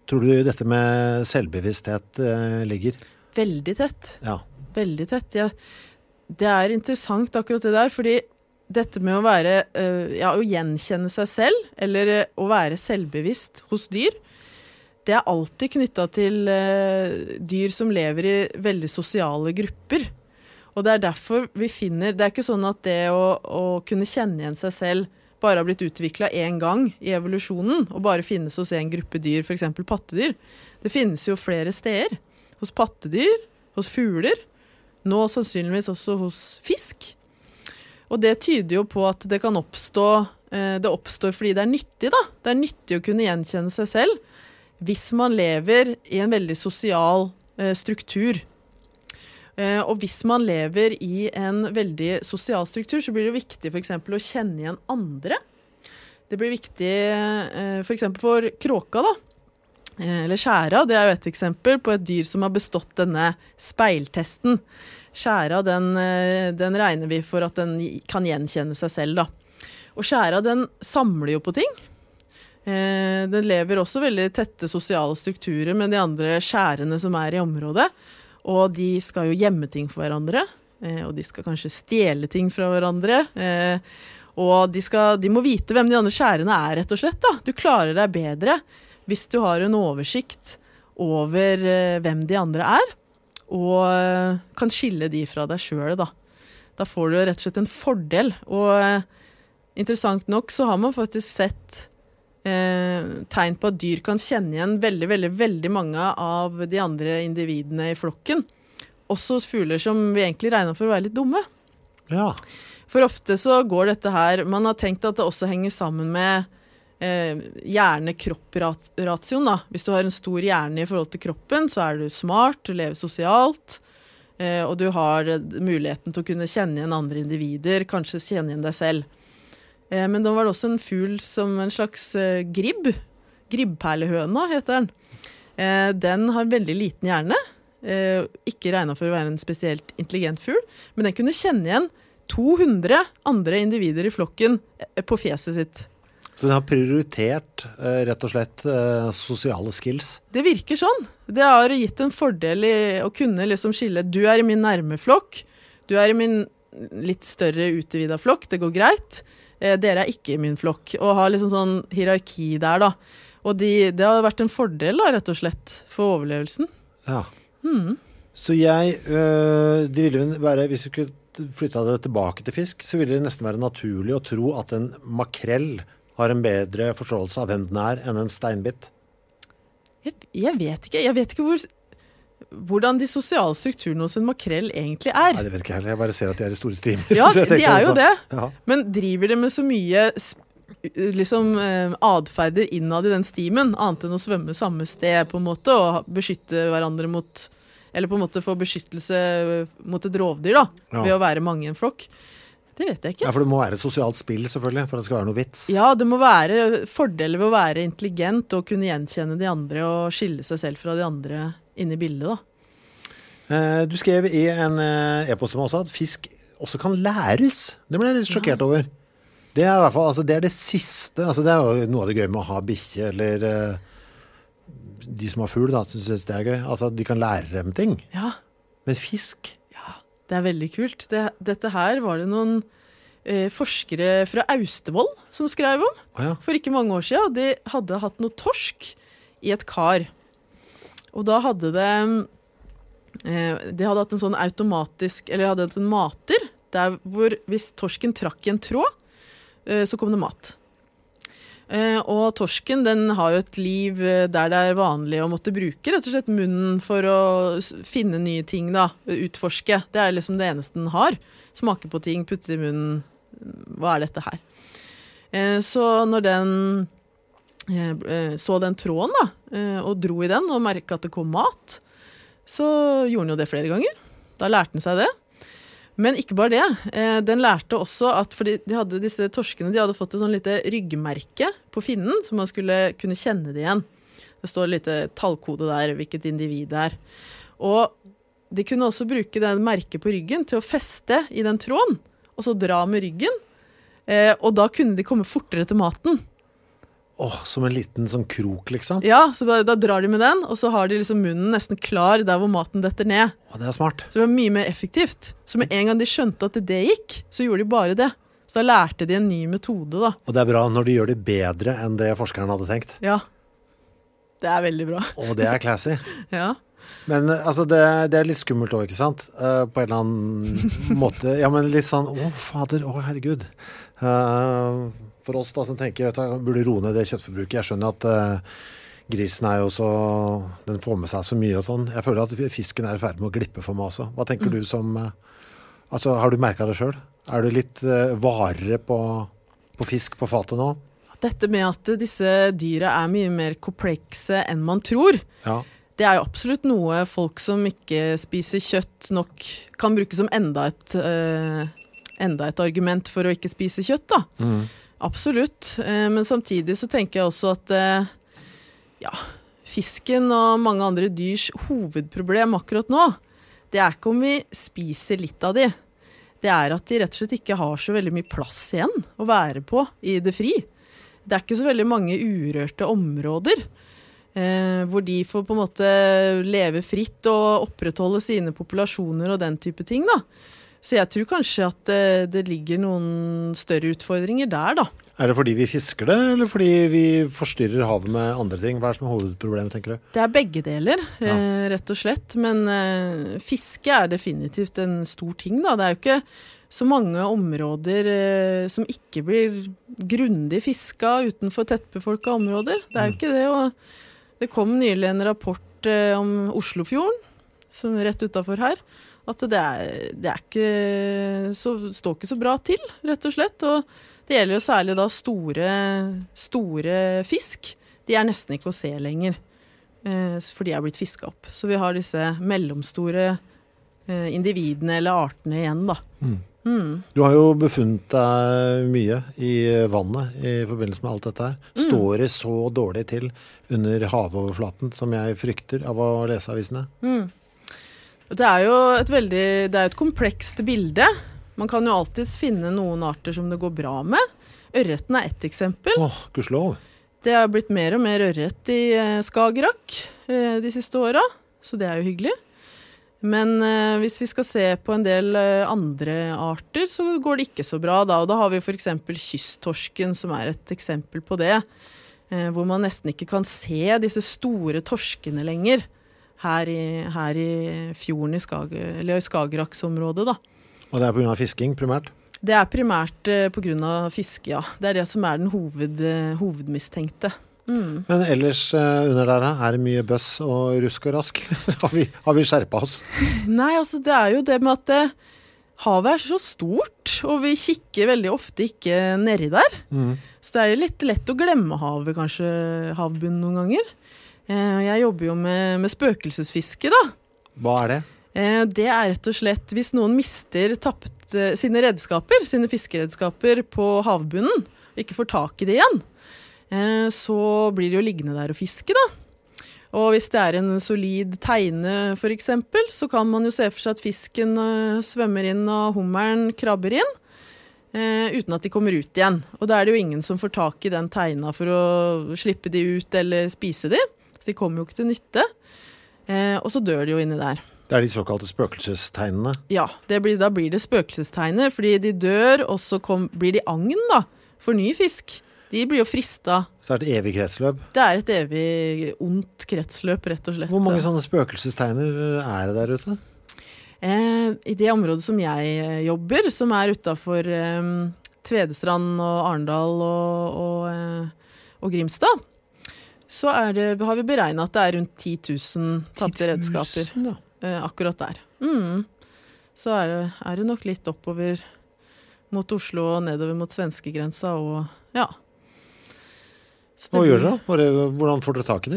Tror du dette med selvbevissthet ligger? Veldig tett. Ja. Veldig tett, ja. Det interessant akkurat det der, fordi dette med å være, å gjenkjenne seg selv, eller å være selvbevisst hos dyr, det alltid knyttet til dyr som lever i veldig sosiale grupper. Og det derfor vi finner, det ikke sånn at det å kunne kjenne igjen seg selv bare har blitt utviklet en gang i evolusjonen, og bare finnes hos en gruppe dyr, for eksempel pattedyr. Det finnes jo flere steder. Hos pattedyr, hos fugler, nå sannsynligvis også hos fisk. Og det tyder jo på at det kan oppstå, det oppstår fordi det nyttig da. Det nyttig å kunne gjenkjenne seg selv, hvis man lever i en veldig sosial struktur. Og hvis man lever i en veldig sosial struktur, så blir det viktig for eksempel å kjenne igjen andre. Det blir viktig for eksempel for kråka da, eller skjæra, det jo et eksempel på et dyr som har bestått denne speiltesten. Skjæra, den regner vi for at den kan gjenkjenne seg selv da. Og skjæra, den samler jo på ting. Den lever også veldig tette sosiale strukturer med de andre skjærene som i området. Og de skal jo gjemme ting for hverandre, og de skal kanskje stjele ting fra hverandre, og de må vite hvem de andre skjærene rett og slett da. Du klarer deg bedre hvis du har en oversikt over hvem de andre og kan skille de fra deg selv da. Da får du rett og slett en fordel, og interessant nok så har man faktisk sett tegn på at dyr kan kjenne igjen veldig, veldig, veldig mange av de andre individene i flokken. Også fugler som vi egentlig regner for å være litt dumme. Ja. For ofte så går dette her, man har tenkt at det også henger sammen med hjerne-kropp-ratioen da. Hvis du har en stor hjerne i forhold til kroppen, så du smart, du lever sosialt, og du har muligheten til å kunne kjenne igjen andre individer, kanskje kjenne igjen deg selv. Men da var det også en fugl som en slags gribbperlehøna heter den. Den har veldig liten hjerne, ikke regnet for å være en spesielt intelligent fugl, men den kunne kjenne igjen 200 andre individer i flokken på fjeset sitt. Så den har prioritert rett og slett sosiale skills? Det virker sånn. Det har gitt en fordel i å kunne liksom skille, du i min nærme flokk, du i min litt større utvidet flokk, det går greit. Dere ikke i min flokk, og har liksom sånn hierarki der da. Og det har vært en fordel da, rett og slett, for overlevelsen. Ja. Så det ville være, hvis vi kunne flytte det tilbake til fisk, så ville det nesten være naturlig å tro at en makrell har en bedre forståelse av hvem den enn en steinbit. Jeg vet ikke hvordan de sosiale strukturene hos en makrell egentlig Nei, det vet ikke heller. Jeg bare ser at de i store stimer. Ja, de jo det. Ja. Men driver de med så mye liksom, adferder innad i den stimen, annet enn å svømme samme sted på en måte, og beskytte hverandre mot, eller på en måte få beskyttelse mot et rovdyr da, ved å være mange i en flokk? Det vet jeg ikke. Ja, for det må være et sosialt spill selvfølgelig, for det skal være noe vits. Ja, det må være fordeler ved å være intelligent og kunne gjenkjenne de andre og skille seg selv fra de andre inne i bildet da. Du skrev i en e-post med også at fisk også kan læres. Det ble jeg litt sjokkert over. Det i hvert fall, altså det det siste, altså det jo noe av det gøy med å ha bikkje, eller de som har fugl da, synes det gøy. Altså de kan lære dem ting. Ja. Men fisk... Det veldig kult. Dette her var det noen forskere fra Austevoll som skrev om for ikke mange år siden. De hadde hatt noe torsk i et kar. Og da hadde de hadde hatt en sånn automatisk, eller hadde hatt en mater, der hvor hvis torsken trakk i en tråd, så kom det mat. Og torsken, den har jo et liv der det vanlig å måtte bruke rett og slett munnen for å finne nye ting da, utforske. Det liksom det eneste den har. Smake på ting, putte i munnen. Hva dette her? Så når den så den tråden da, og dro i den og merket at det kom mat, så gjorde den jo det flere ganger. Da lærte den seg det. Men ikke bare det. Den lærte også at, fordi disse torskene, de hadde fått et sånn lite ryggmerke på finnen, så man skulle kunne kjenne det igjen. Det står litt tallkode der, hvilket individ det Og de kunne også bruke den merket på ryggen til å feste i den tråden, og så dra med ryggen. Og da kunne de komme fortere til maten. Som en liten sånn krok, liksom. Ja, så da drar de med den, og så har de liksom munnen nesten klar der hvor maten detter ned. Det er smart. Så det var mye mer effektivt. Så med en gang de skjønte at det gikk, så gjorde de bare det. Så da lærte de en ny metode, da. Og det er bra når de gjør det bedre enn det forskeren hadde tenkt. Ja. Det er veldig bra. Og det er classy. Ja. Men altså, det er litt skummelt også, ikke sant? På en eller annen måte. Ja, men litt sånn, fader, herregud. For oss da som tenker at jeg burde roe ned det kjøttforbruket. Jeg skjønner at grisen er jo så, den får med seg så mye og sånn. Jeg føler at fisken er i ferd med å glippe for meg også. Hva tenker du som, altså har du merket det selv? Er du litt varere på fisk på fatet nå? Dette med at disse dyra er mye mer komplekse enn man tror. Ja. Det er jo absolutt noe folk som ikke spiser kjøtt nok kan bruke som enda et argument for å ikke spise kjøtt, da. Absolutt. Men samtidig så tenker jeg også at fisken og mange andre dyrs hovedproblem akkurat nå, det er ikke om vi spiser litt av de. Det er at de rett og slett ikke har så veldig mye plass igjen å være på i det fri. Det er ikke så veldig mange urørte områder hvor de får på en måte leve fritt og opprettholde sine populasjoner og den type ting, da. Så jeg tror kanskje at det ligger noen større utfordringer der, da. Er det fordi vi fisker det, eller fordi vi forstyrrer havet med andre ting? Hva er det som er hovedproblemet, tenker du? Det er begge deler, rett og slett. Men fiske er definitivt en stor ting, da. Det er jo ikke så mange områder som ikke blir grundig fiska utenfor tettbefolka områder. Det er jo ikke det, og det kom nylig en rapport om Oslofjorden, som er rett utenfor her, at det er ikke står ikke så bra til, rett og slett. Og det gjelder jo særlig da store fisk. De er nesten ikke å se lenger, for de er blitt fisket opp. Så vi har disse mellomstore individene eller artene igjen, da. Du har jo befunnet deg mye i vannet i forbindelse med alt dette her. Står det så dårlig til under havoverflaten som jeg frykter av å lese avisene? Det er jo et komplekst bilde. Man kan jo alltid finne noen arter som det går bra med. Ørreten er ett eksempel. Gudskjelov. Det har blitt mer og mer ørret i Skagerrak de siste årene, så det er jo hyggelig. Men hvis vi skal se på en del andre arter, så går det ikke så bra da. Og da har vi for eksempel kysttorsken, som er et eksempel på det. Hvor man nesten ikke kan se disse store torskene lenger. Her i fjorden i Skageraksområdet, da. Og det er på grunn av fisking, primært? Det er primært på grunn av fiske, ja. Det er det som er den hovedmistenkte. Men ellers under der er det mye bøss og rusk og rask? Har vi skjerpet oss? Nei, altså det er jo det med at havet er så stort, og vi kikker veldig ofte ikke nedi der. Så det er jo litt lett å glemme havet, kanskje havbunnen noen ganger. Jeg jobber jo med spøkelsesfiske, da. Hva er det? Det er rett og slett hvis noen mister sine fiskeredskaper på havbunnen, og ikke får tak i det igjen, så blir det jo liggende der og fiske, da. Og hvis det er en solid teine, for eksempel, så kan man jo se for seg at fisken svømmer inn og hummeren krabber inn, uten at de kommer ut igjen. Og da er det jo ingen som får tak i den teina for å slippe de ut eller spise de. Så de kommer jo ikke til nytte. Og så dør de jo inni der. Det er de såkalte spøkelsestegnene? Ja, da blir det spøkelsestegner, fordi de dør, og så blir de agn da, for ny fisk. De blir jo fristet. Så er det et evig kretsløp? Det er et evig ondt kretsløp, rett og slett. Hvor mange sånne spøkelsesteiner er det der ute? I det området som jeg jobber, som er utenfor Tvedestrand og Arendal og Grimstad, så har vi beregnet at det er rundt 10 000 tapte redskaper. 10 000, ja. Akkurat der. Så er det nok litt oppover mot Oslo og nedover mot svenskegrensa og ja. Hva gjør dere da? Hvordan får dere tak i de?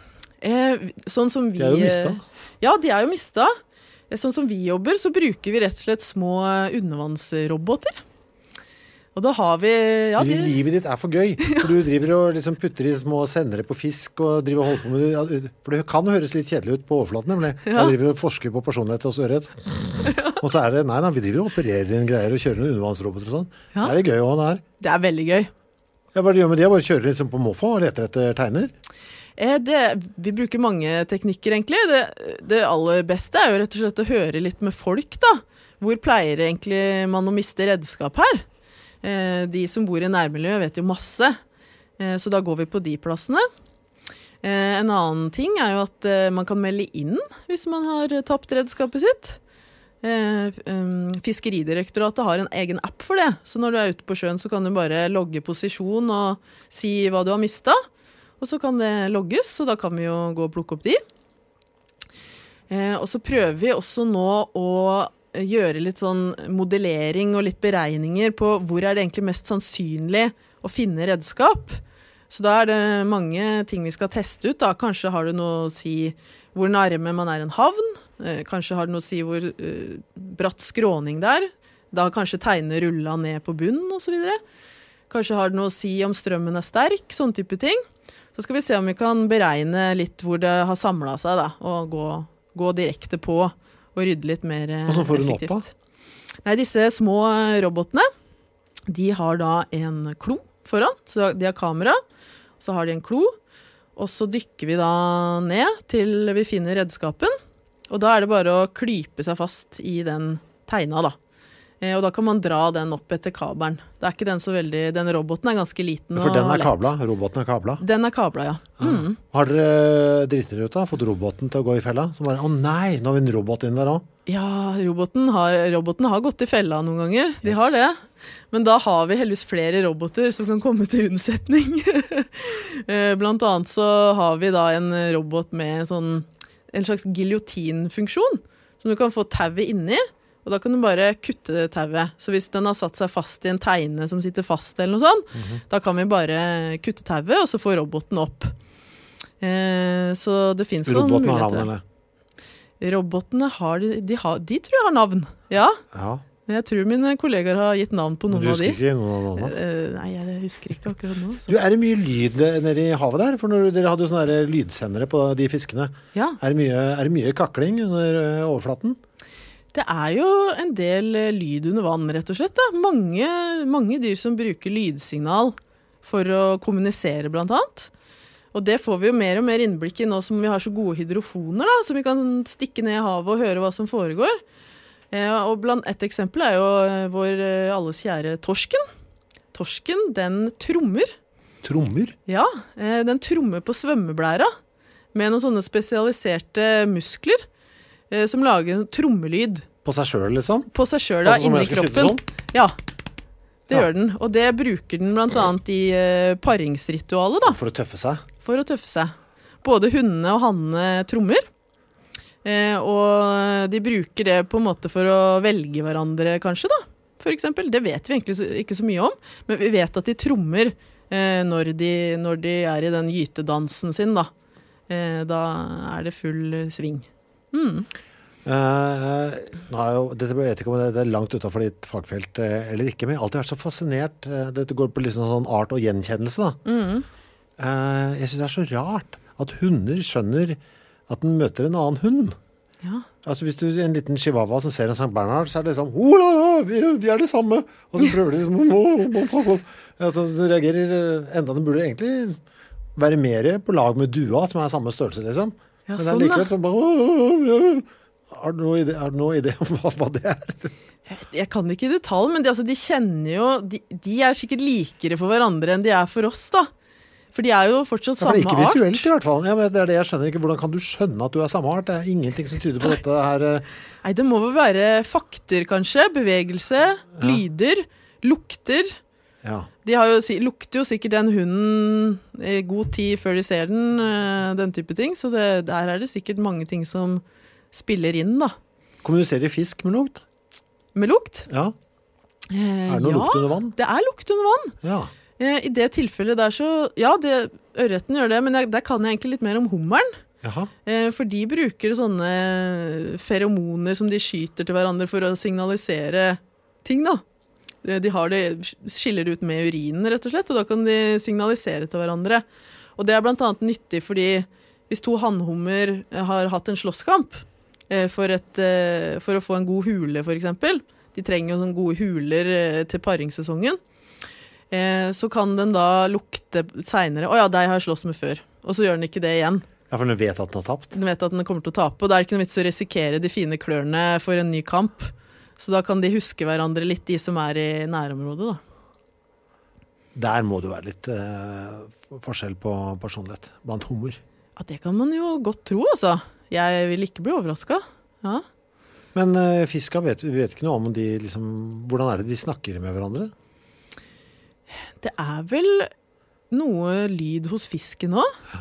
Sånn som vi... De er jo mistet. Ja, de er jo mistet. Sånn som vi jobber, så bruker vi rett og slett små undervannsroboter. Og da har vi... Ja, Livet ditt er for gøy, for du driver og liksom putter i små sendere på fisk og driver og holder på med det. For det kan høres litt kjedelig ut på overflaten, nemlig. Ja. Jeg driver og forsker på personlighet hos ørret. Og så er det, nei, vi driver og opererer inn greier og kjører noen undervannsroboter og sånn. Ja. Er det gøy å ha det her? Det er veldig gøy. Ja, hva gjør med det? Bare kjører liksom på måfå og leter etter tegner? Vi bruker mange teknikker egentlig. Det aller beste er jo rett og slett å høre litt med folk da. Hvor pleier egentlig man å miste redskap her? De som bor i nærmiljøet vet jo masse. Så da går vi på de plassene. En annen ting er jo at man kan melde inn hvis man har tapt redskapet sitt. Fiskeridirektoratet har en egen app for det. Så når du er ute på sjøen så kan du bare logge posisjon og si hva du har mistet. Og så kan det logges, og da kan vi jo gå og plukke opp de. Og så prøver vi også nå å gjøre litt sånn modellering og litt beregninger på hvor er det egentlig mest sannsynlig å finne redskap. Så da er det mange ting vi skal teste ut. Da. Kanskje har det noe å si hvor nærme man er en havn. Kanskje har det noe å si hvor bratt skråning det er. Da kanskje tegne rulla ned på bunnen og så videre. Kanskje har det noe å si om strømmen er sterk, sånn type ting. Så skal vi se om vi kan beregne litt hvor det har samlet seg da, og gå direkte på og rydde litt mer effektivt. Hvordan får du den opp da? Nei, disse små robotene, de har da en klo foran, så de har kamera, så har de en klo, og så dykker vi da ned til vi finner redskapen, og da er det bare å klype seg fast i den tegna da. Og da kan man dra den opp etter kabelen. Det er ikke den så veldig, den roboten er ganske liten og lett. For den er kabla? Roboten er kabla? Den er kabla, ja. Mm. Har dere driter ut da? Fått roboten til å gå i fella? Så bare, nei, nå har vi en robot inn der også. Ja, roboten har gått i fella noen ganger. De har det. Men da har vi heldigvis flere roboter som kan komme til unnsetning. Blant annet så har vi da en robot med en slags giljotinfunksjon, som du kan få tauet inni. Og da kan du bare kutte tauet. Så hvis den har satt seg fast i en teine som sitter fast eller noe sånt, da kan vi bare kutte tauet, og så får roboten opp. Så det finnes sånn muligheter. Robotene har navn, eller? Robotene de tror jeg har navn. Ja. Jeg tror mine kollegaer har gitt navn på noen av de. Du husker ikke noen av navnene? Nei, jeg husker ikke akkurat nå. Så. Du, er det mye lyd nede i havet der? For dere hadde jo sånne lydsendere på de fiskene. Ja. Er det mye kakling under overflaten? Det er jo en del lyd under vann, rett og slett. Da. Mange dyr som bruker lydsignal for å kommunisere, blant annet. Og det får vi jo mer og mer innblikk i nå som vi har så gode hydrofoner, da, så vi kan stikke ned i havet og høre hva som foregår. Og blant et eksempel er jo vår alles kjære torsken. Torsken, den trommer. Trommer? Ja, den trommer på svømmeblæra med noen sånne spesialiserte muskler. Som lager en trommelyd. På seg selv, liksom? På seg selv, da, inni kroppen. Sånn? Ja, det gjør den. Og det bruker den blant annet i paringsritualet, da. For å tøffe seg? For å tøffe seg. Både hundene og hannene trommer. Og de bruker det på en måte for å velge hverandre, kanskje, da. For eksempel. Det vet vi egentlig ikke så mye om. Men vi vet at de trommer når de er i den gytedansen sin, da. Da er det full sving. Dette vet jeg ikke om det er langt utenfor ditt fagfelt eller ikke, men jeg har alltid vært så fascinert. Dette går på liksom sånn art og gjenkjennelse da. Jeg synes det er så rart at hunder skjønner at den møter en annen hund. Ja. Altså hvis du er en liten chihuahua som ser en St. Bernhard, så er det liksom vi er det samme, og så prøver de liksom altså, den reagerer enda den burde egentlig være mer på lag med dua som er samme størrelse liksom. Ja, men det er likevel sånn bare har du noe idé om hva det er? Jeg kan ikke i detalj, men de kjenner jo de er sikkert likere for hverandre enn de er for oss da. For de er jo fortsatt samme art. For det er ikke visuelt i hvert fall. Ja, men det er det jeg skjønner ikke. Hvordan kan du skjønne at du er samme art? Det er ingenting som tyder på dette her. Nei, det må vel være fakter kanskje, bevegelse, lyder, lukter. Ja. De lukter jo sikkert den hunden i god tid før de ser den type ting, så der er det sikkert mange ting som spiller inn da. Kommuniserer fisk med lukt? Med lukt? Ja. Er det noe lukt under vann? Det er lukt under vann. Ja. I det tilfellet der så, ja, ørreten gjør det, men der kan jeg egentlig litt mer om hummeren. Jaha. For de bruker sånne feromoner som de skyter til hverandre for å signalisere ting da. De skiller ut med urinen rett og slett, og da kan de signalisere til hverandre. Og det er blant annet nyttig fordi hvis to hannhummer har hatt en slåsskamp for å få en god hule for eksempel, de trenger jo sånne gode huler til paringssesongen, så kan den da lukte senere, ja, deg har jeg slåss med før. Og så gjør den ikke det igjen. Ja, for den vet at den har tapt. Den vet at den kommer til å tape, og det er ikke noe vits å risikere de fine klørne for en ny kamp. Så da kan de huske hverandre litt, de som er i nærområdet da. Der må det være litt forskjell på personlighet blant hummer. Ja, det kan man jo godt tro, altså. Jeg vil ikke bli overrasket. Ja. Men fiska vet ikke noe om de liksom, hvordan er det de snakker med hverandre? Det er vel noe lyd hos fisken også.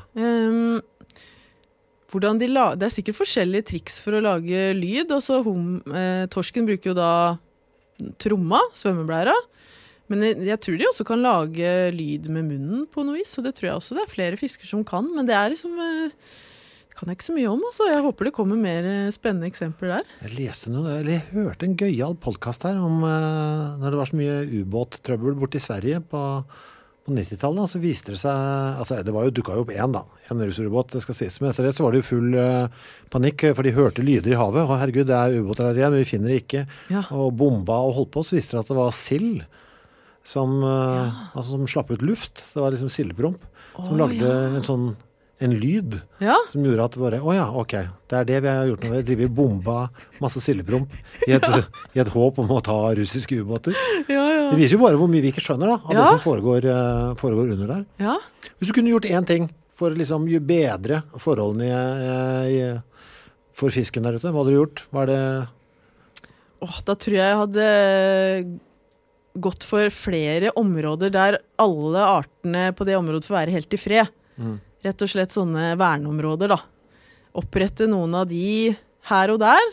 Det er sikkert forskjellige triks for å lage lyd. Altså, torsken bruker jo da tromma, svømmeblæra. Men jeg tror de også kan lage lyd med munnen på noe vis. Og det tror jeg også det er flere fisker som kan. Men det er liksom... Det kan jeg ikke så mye om, altså. Jeg håper det kommer mer spennende eksempler der. Jeg hørte en gøyal podcast her om når det var så mye ubåttrøbbel borte i Sverige på 90-tallet, så viste det seg, altså det dukket jo opp en russubåt, det skal sies, men etter det så var det jo full panikk, for de hørte lyder i havet, og herregud, det er ubåter her igjen, men vi finner det ikke, og bomba og holdt på, så viste det at det var sild som slapp ut luft, det var liksom sildpromp, som lagde en lyd som gjorde at det bare, ok, det er det vi har gjort nå, vi driver bomba masse sildepromp i et håp om å ta russiske ubåter. Det viser jo bare hvor mye vi ikke skjønner da, av det som foregår under der. Ja. Hvis du kunne gjort en ting for liksom bedre forholdene for fisken der ute, hva hadde du gjort? Da tror jeg hadde gått for flere områder der alle artene på det området får være helt i fred. Rett og slett sånne verneområder da. Opprette noen av de her og der,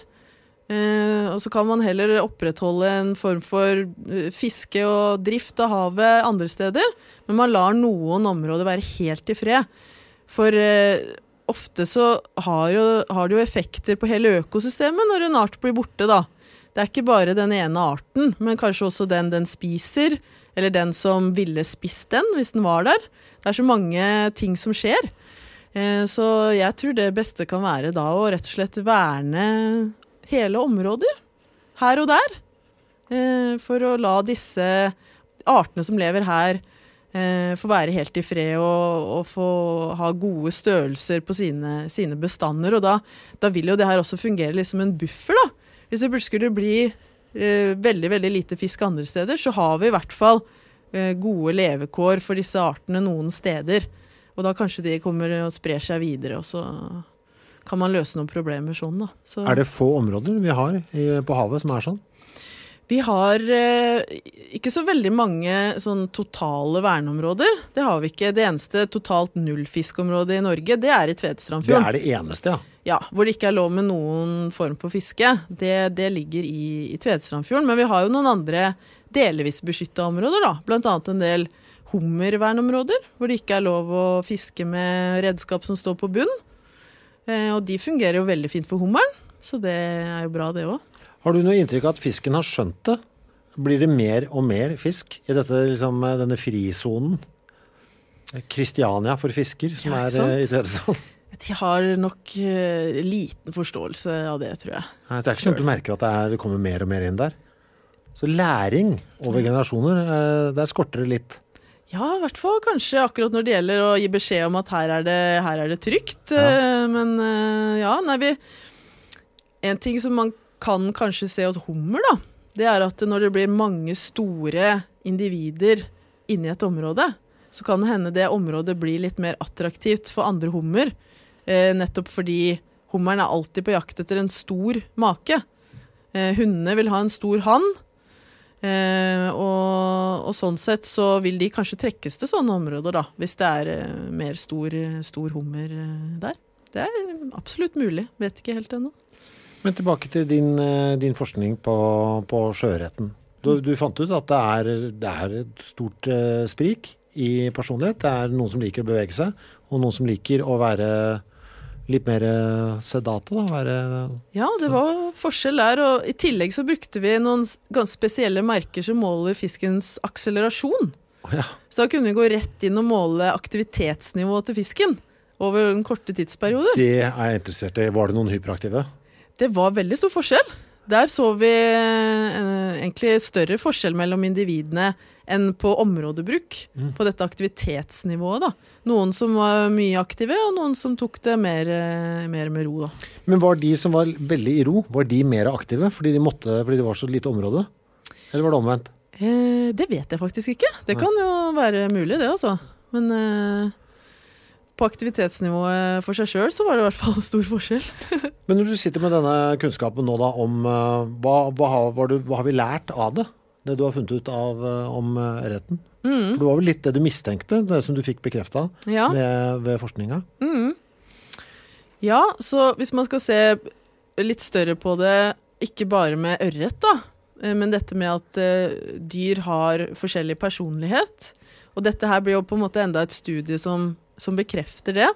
og så kan man heller opprettholde en form for fiske og drift av havet andre steder, men man lar noen områder være helt i fred. For ofte så har det jo effekter på hele økosystemet når en art blir borte da. Det er ikke bare den ene arten, men kanskje også den spiser, eller den som ville spist den hvis den var der. Det er så mange ting som skjer. Så jeg tror det beste kan være da å rett og slett verne hele områder, her og der, for å la disse artene som lever her få være helt i fred og få ha gode størrelser på sine bestander. Og da vil jo det her også fungere litt som en buffer da. Hvis det skulle bli veldig, veldig lite fisk andre steder, så har vi i hvert fall gode levekår for disse artene noen steder. Og da kanskje de kommer og sprer seg videre, og så kan man løse noen problemer sånn da. Så. Er det få områder vi har på havet som er sånn? Vi har ikke så veldig mange sånn totale verneområder. Det har vi ikke. Det eneste totalt nullfiskområdet i Norge, det er i Tvedestrandfjorden. Det er det eneste, ja. Ja, hvor det ikke er lov med noen form for fiske. Det ligger i Tvedestrandfjorden, men vi har jo noen andre delvis beskyttet områder da. Blant annet en del hummervernområder, hvor det ikke er lov å fiske med redskap som står på bunn. Og de fungerer jo veldig fint for hummeren, så det er jo bra det også. Har du noe inntrykk av at fisken har skjønt det? Blir det mer og mer fisk i denne frizonen? Kristiania for fisker, som i Tvedestrand. De har nok liten forståelse av det, tror jeg. Nei, det er ikke sånn at du merker at det kommer mer og mer inn der. Så læring over generasjoner, der skorter det litt. Ja, i hvert fall kanskje akkurat når det gjelder å gi beskjed om at her er det trygt. Men en ting som man kan kanskje se hos hummer da, det er at når det blir mange store individer inni et område, så kan det hende det området blir litt mer attraktivt for andre hummer, nettopp fordi hummeren er alltid på jakt etter en stor make. Hundene vil ha en stor hann, og sånn sett så vil de kanskje trekkes til sånne områder da, hvis det er mer stor hummer der. Det er absolutt mulig, vet ikke helt ennå. Men tilbake til din forskning på sjøørreten. Du fant ut at det er et stort sprik i personlighet. Det er noen som liker å bevege seg, og noen som liker å være litt mer sedate da? Ja, det var forskjell der, og i tillegg så brukte vi noen ganske spesielle merker som måler fiskens akselerasjon. Så da kunne vi gå rett inn og måle aktivitetsnivået til fisken over en korte tidsperiode. Det er jeg interessert i. Var det noen hyperaktive? Det var veldig stor forskjell. Der så vi egentlig større forskjell mellom individene enn på områdebruk, på dette aktivitetsnivået da. Noen som var mye aktive, og noen som tok det mer med ro da. Men var de som var veldig i ro, var de mer aktive fordi det var så lite område? Eller var det omvendt? Det vet jeg faktisk ikke. Det kan jo være mulig det altså. Men på aktivitetsnivået for seg selv så var det i hvert fall stor forskjell. Men når du sitter med denne kunnskapen nå da om hva har vi lært av det? Det du har funnet ut av om ørreten? For det var vel litt det du mistenkte, det som du fikk bekreftet ved forskninga? Ja, så hvis man skal se litt større på det, ikke bare med ørret da, men dette med at dyr har forskjellig personlighet, og dette her blir jo på en måte enda et studie som bekrefter det,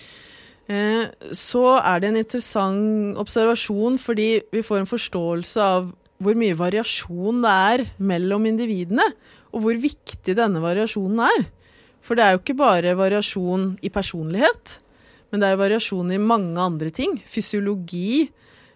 så det en interessant observasjon fordi vi får en forståelse av hvor mye variasjon det mellom individene, og hvor viktig denne variasjonen For det jo ikke bare variasjon i personlighet, men det variasjon i mange andre ting. Fysiologi,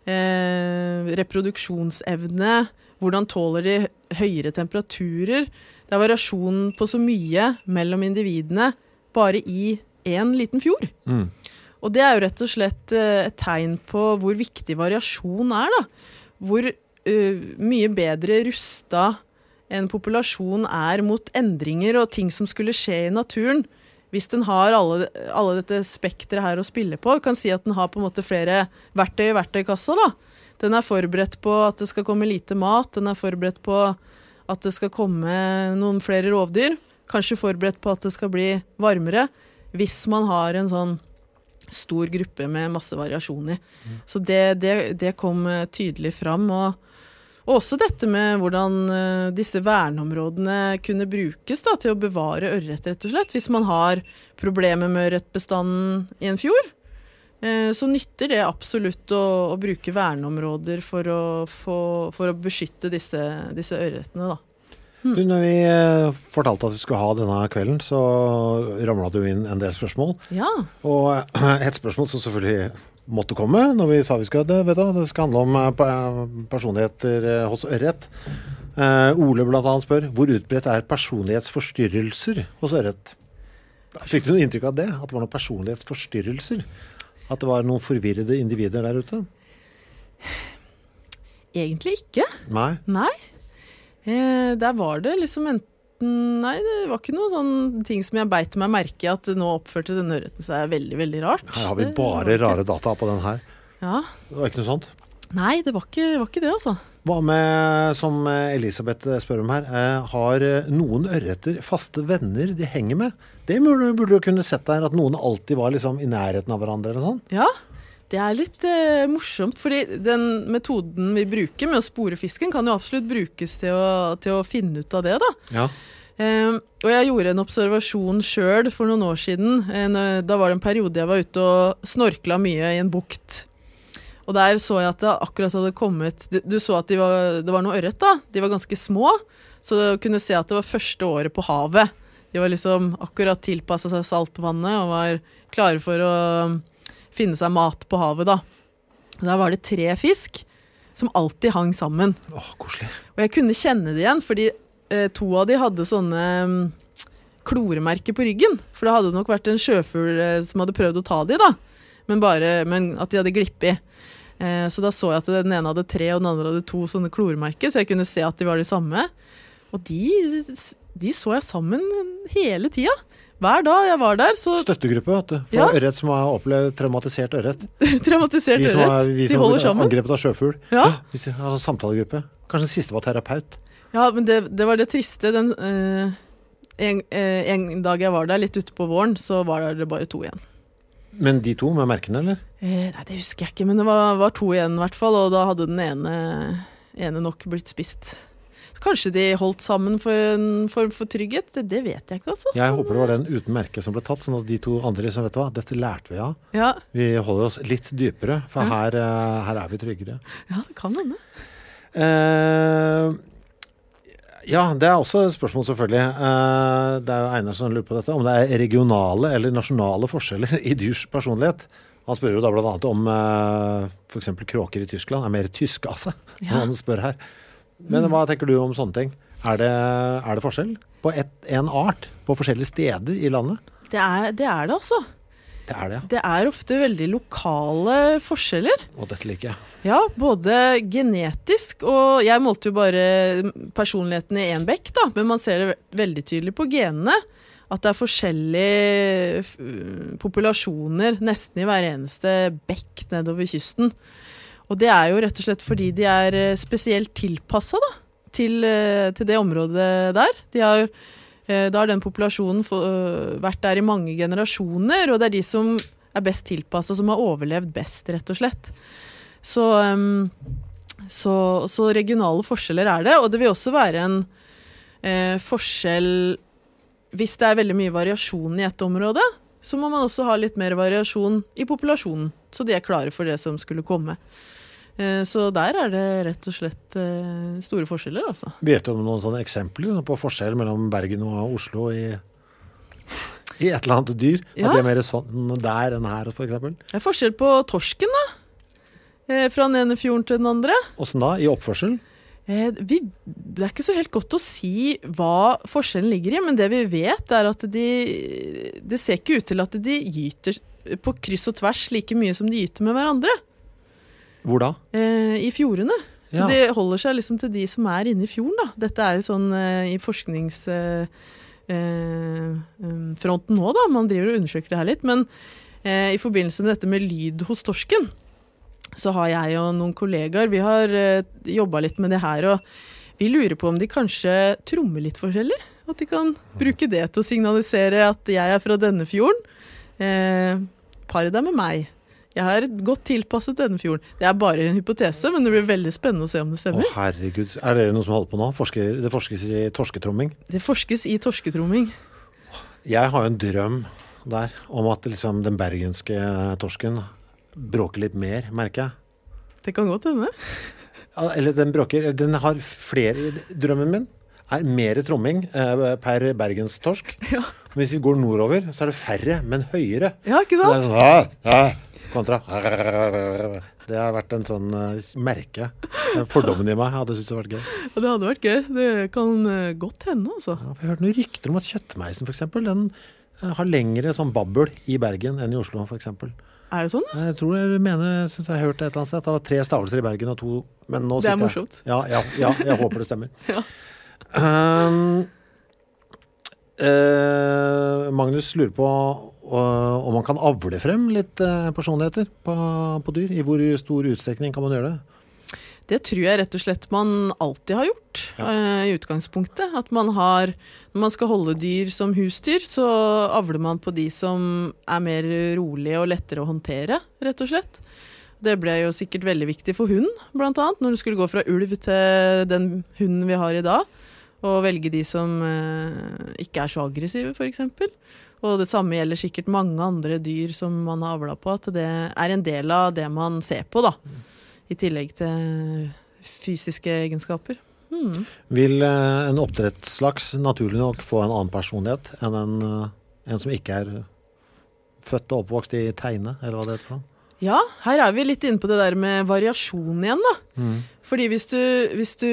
reproduksjonsevne, hvordan tåler de høyere temperaturer. Det variasjon på så mye mellom individene, bare i en liten fjord. Og det jo rett og slett et tegn på hvor viktig variasjon da. Hvor mye bedre rustet en populasjon mot endringer og ting som skulle skje i naturen, hvis den har alle dette spektret her å spille på. Vi kan si at den har på en måte flere verktøy i verktøykassa da. Den forberedt på at det skal komme lite mat, den forberedt på at det skal komme noen flere rovdyr, kanskje forberedt på at det skal bli varmere, hvis man har en sånn stor gruppe med masse variasjon i. Så det kom tydelig fram, og også dette med hvordan disse verneområdene kunne brukes da, til å bevare ørret rett og slett. Hvis man har problemer med ørretbestanden i en fjord, så nytter det absolutt å bruke verneområder for å beskytte disse ørretene da. Du, når vi fortalte at vi skulle ha denne kvelden, så ramlet du inn en del spørsmål. Ja. Og et spørsmål som selvfølgelig måtte komme når vi sa vi skulle det skal handle om personligheter hos ørret. Ole blant annet spør, hvor utbredt personlighetsforstyrrelser hos ørret? Fikk du noe inntrykk av det? At det var noen personlighetsforstyrrelser? At det var noen forvirrede individer der ute? Egentlig ikke. Nei? Der var det liksom Nei, det var ikke noen sånne ting som jeg beit meg merke at nå oppførte denne ørreten seg veldig, veldig rart. Her har vi bare rare data på den her. Ja. Det var ikke noe sånt? Nei, det var ikke det altså. Hva med, som Elisabeth spør om her, har noen ørreter faste venner de henger med? Det burde du kunne sett der, at noen alltid var liksom i nærheten av hverandre eller sånn? Ja, det litt morsomt, fordi den metoden vi bruker med å spore fisken kan jo absolutt brukes til å finne ut av det da. Ja. Og jeg gjorde en observasjon selv for noen år siden. Da var det en periode jeg var ute og snorkla mye i en bukt. Og der så jeg at det akkurat hadde kommet, du så at det var noe ørret da, de var ganske små, så du kunne se at det var første året på havet. De var liksom akkurat tilpasset seg saltvannet og var klare for å finne seg mat på havet da. Der var det 3 fisk som alltid hang sammen. Koselig. Og jeg kunne kjenne det igjen, fordi 2 av de hadde sånne kloremerker på ryggen, for det hadde nok vært en sjøfugl som hadde prøvd å ta de da, men at de hadde glippet. Så da så jeg at den ene hadde 3 og den andre hadde 2 sånne kloremerker, så jeg kunne se at de var de samme. Og de så jeg sammen hele tiden. Hver dag jeg var der, så... Støttegruppe, vet du. For ørret som har opplevd traumatisert ørret. Traumatisert ørret. Vi som holder sammen. Angrepet av sjøfugl. Ja. Altså samtalegruppe. Kanskje den siste var terapeut. Ja, men det var det triste. En dag jeg var der, litt ute på våren, så var det bare 2 igjen. Men de 2 med merkene, eller? Nei, det husker jeg ikke, men det var 2 igjen i hvert fall, og da hadde den ene nok blitt spist. Kanskje de holdt sammen for en form for trygghet, det vet jeg ikke altså. Jeg håper det var den uten merke som ble tatt, sånn at de 2 andre som vet hva, dette lærte vi av. Ja. Vi holder oss litt dypere, for her vi tryggere. Ja, det kan hende. Ja, det også et spørsmål selvfølgelig. Det jo Einar som lurer på dette, om det regionale eller nasjonale forskjeller i dyrs personlighet. Han spør jo da blant annet om for eksempel kråker i Tyskland mer tysk av seg, som han spør her. Men hva tenker du om sånne ting? Er det forskjell på en art på forskjellige steder i landet? Det er det altså. Det er det, ja. Det er ofte veldig lokale forskjeller. Og dette liker jeg. Ja, både genetisk, og jeg målte jo bare personligheten i en bekk da, men man ser det veldig tydelig på genene, at det er forskjellige populasjoner nesten i hver eneste bekk nedover kysten. Og det er jo rett og slett fordi de er spesielt tilpasset da, til det området der. Da har den populasjonen vært der i mange generasjoner, og det er de som er best tilpasset, som har overlevd best, rett og slett. Så regionale forskjeller er det, og det vil også være en forskjell hvis det er veldig mye variasjon i et område, så må man også ha litt mer variasjon i populasjonen, så de er klare for det som skulle komme. Så der er det rett og slett store forskjeller, altså. Vet du om noen sånne eksempler på forskjell mellom Bergen og Oslo i et eller annet dyr? Ja. At det er mer sånn der enn her, for eksempel? Det er forskjell på torsken, da. Fra den ene fjorden til den andre. Hvordan da? I oppførsel? Det er ikke så helt godt å si hva forskjellen ligger i, men det vi vet er at det ser ikke ut til at de gyter på kryss og tvers like mye som de gyter med hverandre. Hvor da? I fjordene. Så de holder seg liksom til de som er inne i fjorden, da. Dette er sånn i forskningsfronten nå, da. Man driver og undersøker det her litt. Men i forbindelse med dette med lyd hos torsken, så har jeg og noen kollegaer, vi har jobbet litt med det her, og vi lurer på om de kanskje trommer litt forskjellig. At de kan bruke det til å signalisere at jeg er fra denne fjorden. Paret deg med meg. Jeg har godt tilpasset denne fjorden. Det er bare en hypotese, men det blir veldig spennende å se om det stemmer. Herregud, er det noe som holder på nå? Det forskes i torsketromming? Det forskes i torsketromming. Jeg har jo en drøm der om at liksom, den bergenske torsken bråker litt mer, merker jeg. Det kan godt hende. Ja, eller den bråker, den har flere, drømmen min er mer tromming per Bergens torsk. Ja. Hvis vi går nordover, så er det færre, men høyere. Ja, ikke sant? Så det er sånn, kontra. Det har vært en sånn merke. Fordommen i meg hadde syntes det vært gøy. Ja, det hadde vært gøy. Det kan godt hende, altså. Ja, jeg har hørt noen rykter om at kjøttmeisen, for eksempel, den har lengre sånn babbel i Bergen enn i Oslo, for eksempel. Er det sånn? Jeg tror jeg synes jeg har hørt det et eller annet sted, at det var 3 stavelser i Bergen og 2, men nå det er morsomt. Ja, jeg håper det stemmer. Ja. Magnus lurer på om man kan avle frem litt personligheter på dyr. I hvor stor utstrekning kan man gjøre det? Det tror jeg rett og slett man alltid har gjort i utgangspunktet. At man har, når man skal holde dyr som husdyr, så avler man på de som er mer rolige og lettere å håndtere, rett og slett. Det ble jo sikkert veldig viktig for hund, blant annet, når du skulle gå fra ulv til den hunden vi har i dag, og velge de som ikke er så aggressive, for eksempel. Og det samme gjelder sikkert mange andre dyr som man har avlet på, at det er en del av det man ser på, da. I tillegg til fysiske egenskaper. Vil en oppdrettslaks naturlig nok få en annen personlighet enn en som ikke er født og oppvokst i teine, eller hva det heter for noe? Ja, her er vi litt inne på det der med variasjon igjen, da. Fordi hvis du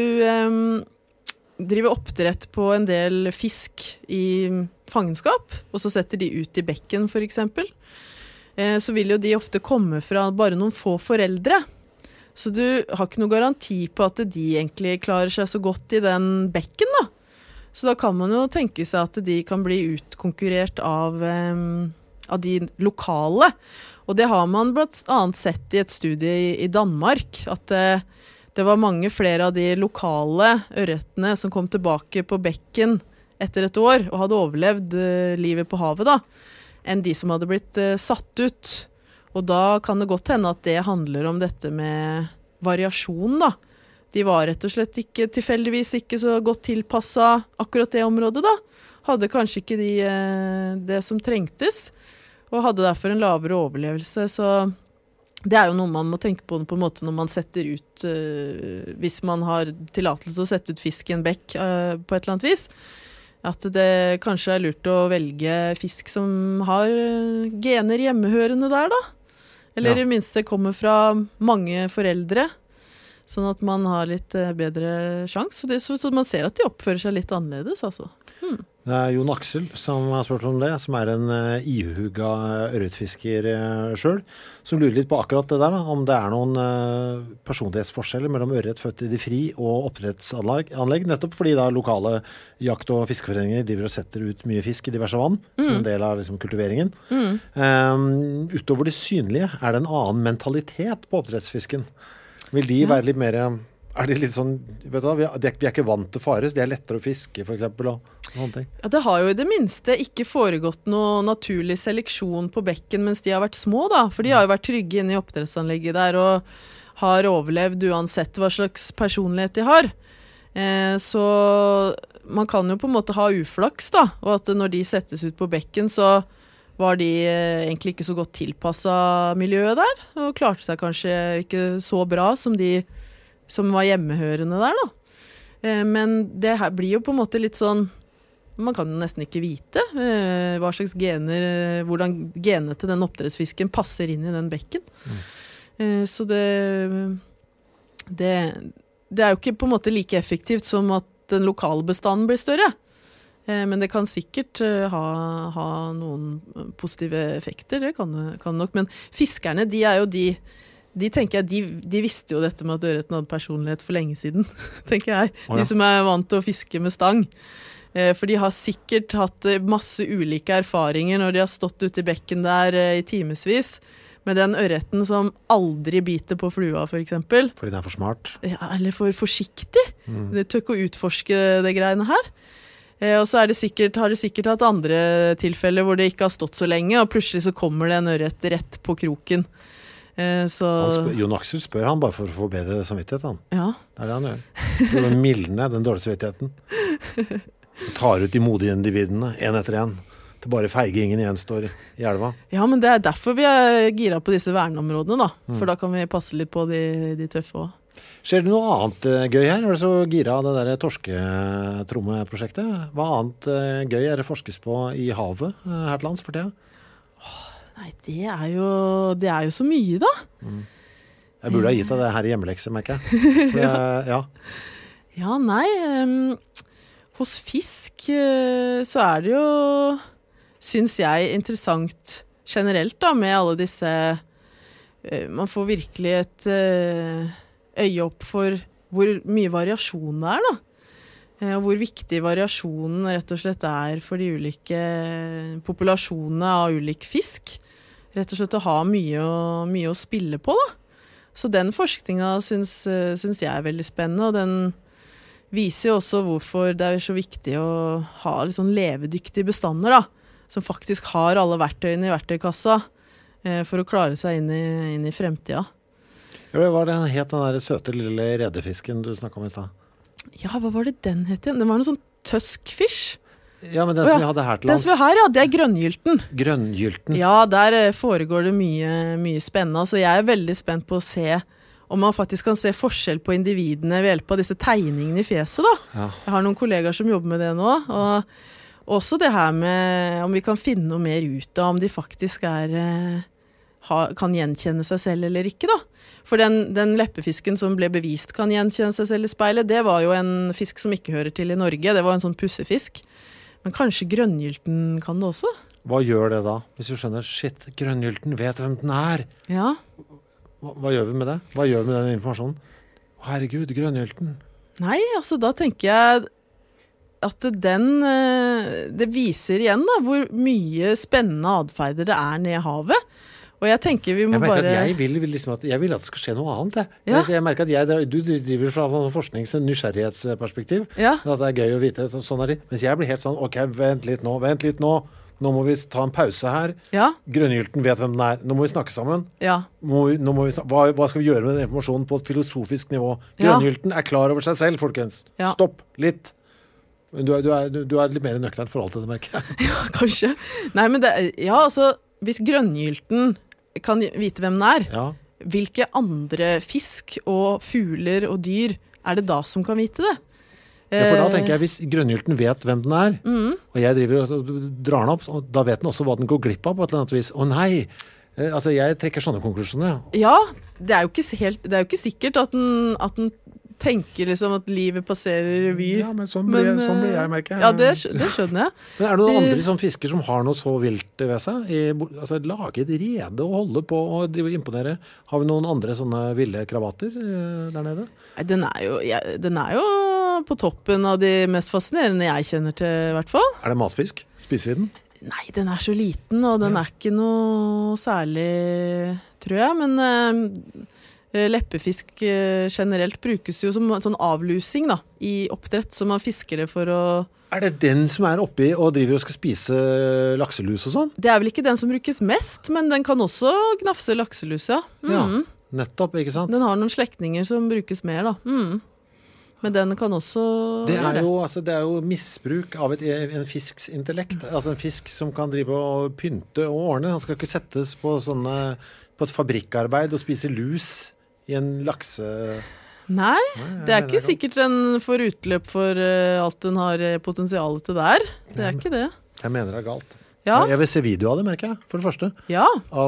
driver oppdrett på en del fisk i fangenskap, og så setter de ut i bekken for eksempel, så vil jo de ofte komme fra bare noen få foreldre. Så du har ikke noe garanti på at de egentlig klarer seg så godt i den bekken, da. Så da kan man jo tenke seg at de kan bli utkonkurrert av de lokale. Og det har man blant annet sett i et studie i Danmark, at det var mange flere av de lokale ørretene som kom tilbake på bekken etter et år, og hadde overlevd livet på havet da, enn de som hadde blitt satt ut. Og da kan det godt hende at det handler om dette med variasjon da. De var rett og slett ikke, tilfeldigvis ikke så godt tilpasset akkurat det området da. Hadde kanskje ikke det som trengtes, og hadde derfor en lavere overlevelse. Så det er jo noe man må tenke på en måte når man setter ut, hvis man har tillatelse til å sette ut fisk i en bekk på et eller annet vis. At det kanskje er lurt å velge fisk som har gener hjemmehørende der da. Eller Ja. i minste kommer fra mange foreldre, sånn at man har litt bedre sjans. Så man ser at de oppfører seg litt annerledes, altså. Det er Jon Aksel som har spurt om det, som er en ihuga ørretfisker selv, som lurer litt på akkurat det der, da, om det er noen personlighetsforskjeller mellom ørret født i de fri og oppdrettsanlegg, nettopp fordi da lokale jakt- og fiskeforeninger driver og setter ut mye fisk i diverse vann, som en del av liksom, kultiveringen. Utover det synlige, er det en annen mentalitet på oppdrettsfisken? Vil de være litt mer... Er de litt sånn, vet du hva, vi er ikke vant til fares, det er lettere å fiske for eksempel, og sånne ting. Ja, det har jo i det minste ikke foregått noe naturlig seleksjon på bekken mens de har vært små, da. For de har jo vært trygge inne i oppdrettsanlegget der og har overlevd uansett hva slags personlighet de har. Så man kan jo på en måte ha uflaks, da. Og at når de settes ut på bekken, så var de egentlig ikke så godt tilpasset miljøet der, og klarte seg kanskje ikke så bra som de som var hjemmehørende der, da. Men det her blir jo på en måte litt sånn, man kan jo nesten ikke vite hva slags gener, hvordan genene til den oppdrettsfisken passer inn i den bekken. Så det er jo ikke på en måte like effektivt som at den lokale bestanden blir større. Men det kan sikkert ha noen positive effekter, det kan nok. Men fiskerne, de er jo de tenker jeg, de visste jo dette med at ørreten hadde personlighet for lenge siden, tenker jeg. De som er vant til å fiske med stang. For de har sikkert hatt masse ulike erfaringer når de har stått ute i bekken der i timesvis, med den ørreten som aldri biter på flua, for eksempel. Fordi den er for smart. Ja, eller for forsiktig. Det tør ikke å utforske det greiene her. Og så har det sikkert hatt andre tilfeller hvor det ikke har stått så lenge, og plutselig så kommer det en ørret rett på kroken. Jon Aksel spør han bare for å få bedre samvittighet, han. Ja. Det er det han gjør. For å mildne den dårlige samvittigheten. Tar ut de modige individene, en etter en. Det bare feigingen igjen står i elva. Ja, men det er derfor vi er gira på disse verneområdene, da. For da kan vi passe litt på de tøffe også. Skjer det noe annet gøy her? Var det så gira av det der torsketrommeprosjektet? Hva annet gøy er det forskes på i havet her til lands for tida? Nei, det er jo så mye, da. Jeg burde ha gitt deg det her i hjemmelekse, merker jeg. Ja, nei. Hos fisk så er det jo, synes jeg, interessant generelt da, med alle disse man får virkelig et øye opp for hvor mye variasjon det er, da. Og hvor viktig variasjonen rett og slett er for de ulike populasjonene av ulik fisk. Rett og slett å ha mye å spille på, da. Så den forskningen synes jeg er veldig spennende, og den viser jo også hvorfor det er så viktig å ha litt sånn levedyktige bestander, da, som faktisk har alle verktøyene i verktøykassa for å klare seg inn i fremtida. Ja, hva var det het, den der søte lille redefisken du snakket om i sted? Ja, hva var det den het igjen? Det var noe sånn tuskfish. Ja, men den som vi hadde her til lands. Den som vi har, ja, det er grønngylten. Grønngylten? Ja, der foregår det mye spennende. Så jeg er veldig spent på å se om man faktisk kan se forskjell på individene ved hjelp av disse tegningene i fjeset, da. Ja. Jeg har noen kollegaer som jobber med det nå, og også det her med om vi kan finne noe mer ut av om de faktisk kan gjenkjenne seg selv eller ikke, da. For den leppefisken som ble bevist kan gjenkjenne seg selv i speilet, det var jo en fisk som ikke hører til i Norge. Det var en sånn pussefisk. Men kanskje grønngylten kan det også? Hva gjør det da? Hvis du skjønner, shit, grønngylten vet hvem den er. Ja. Hva gjør vi med det? Hva gjør vi med den informasjonen? Herregud, grønngylten. Nei, altså da tenker jeg at det viser igjen da, hvor mye spennende adferder det er nede i havet. Og jeg tenker vi må jeg vil at det skal skje noe annet. Ja. Jeg merker at du driver fra forsknings- og nysgjerrighetsperspektiv. Ja. At det er gøy å vite. Sånn er det. Mens jeg blir helt sånn, ok, vent litt nå. Nå må vi ta en pause her. Ja. Grønngylten vet hvem den er. Nå må vi snakke sammen. Ja. Hva skal vi gjøre med den informasjonen på et filosofisk nivå? Grønngylten er klar over seg selv, folkens. Ja. Stopp litt. Du er litt mer nøktern forhold til det, merker jeg. Ja, kanskje. Nei, men hvis grønngylten kan vite hvem den er, hvilke andre fisk og fugler og dyr er det da som kan vite det? Ja, for da tenker jeg, hvis grønngylten vet hvem den er, og jeg driver og drar den opp, da vet den også hva den går glipp av på et eller annet vis. Å nei, Altså, jeg trekker sånne konklusjoner, Ja, det er jo ikke sikkert at den tenker liksom at livet passerer revy. Ja, men sånn blir jeg, merker jeg. Ja, det skjønner jeg. Men er det noen andre sånn fisker som har noe så vilt ved seg? Altså, lage et rede og holde på og drive og imponere. Har vi noen andre sånne ville kravater der nede? Nei, den er jo på toppen av de mest fascinerende jeg kjenner til, i hvert fall. Er det matfisk? Spiser vi den? Nei, den er så liten, og den er ikke noe særlig, tror jeg. Men leppefisk generelt brukes jo som sånn avlusing da, i oppdrett, så man fisker det for å... Er det den som er oppi og driver og skal spise lakselus og sånn? Det er vel ikke den som brukes mest, men den kan også gnafse lakselus, ja. Ja, nettopp, ikke sant? Den har noen slektninger som brukes mer, da. Men den kan også det er jo misbruk av en fisks intellekt. Altså en fisk som kan drive og pynte og ordne. Han skal ikke settes på et fabrikkarbeid og spise lus i en lakse... Nei, det er ikke sikkert den får utløp for alt den har potensial til der. Det er ikke det. Jeg mener det er galt. Ja. Jeg vil se video av det, merker jeg, for det første. Ja.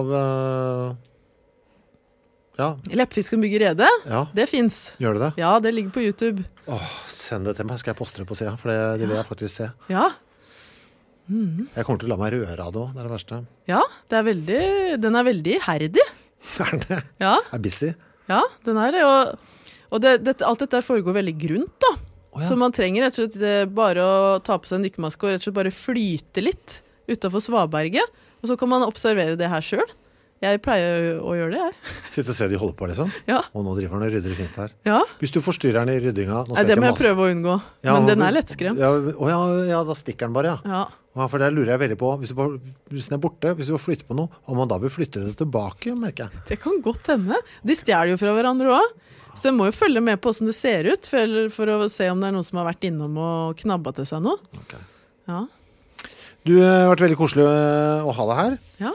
Leppefisk som bygger rede, det finnes. Gjør det det? Ja, det ligger på YouTube. Send det til meg, skal jeg poste det på siden, for det vil jeg faktisk se. Ja. Jeg kommer til å la meg røre av det også, det er det verste. Ja, den er veldig iherdig. Er det? Ja. Er busy? Ja, den er det, og alt dette foregår veldig grunt da. Så man trenger rett og slett bare å ta på seg en dykkermaske og rett og slett bare flyte litt utenfor Svaberget, og så kan man observere det her selv. Jeg pleier å gjøre det, jeg. Sitte og se de holder på, liksom? Ja. Og nå driver han og rydder fint her. Ja. Hvis du forstyrrer den i ryddinga... Det må jeg prøve å unngå. Men den er lettskremt. Ja, da stikker den bare, ja. For det lurer jeg veldig på. Hvis den er borte, hvis du flytter på noe, om man da vil flytte det tilbake, merker jeg. Det kan godt hende. De stjeler jo fra hverandre også. Så den må jo følge med på hvordan det ser ut, for å se om det er noen som har vært innom og knabbet til seg noe. Ok. Ja. Du har vært veldig koselig å ha deg her. Ja.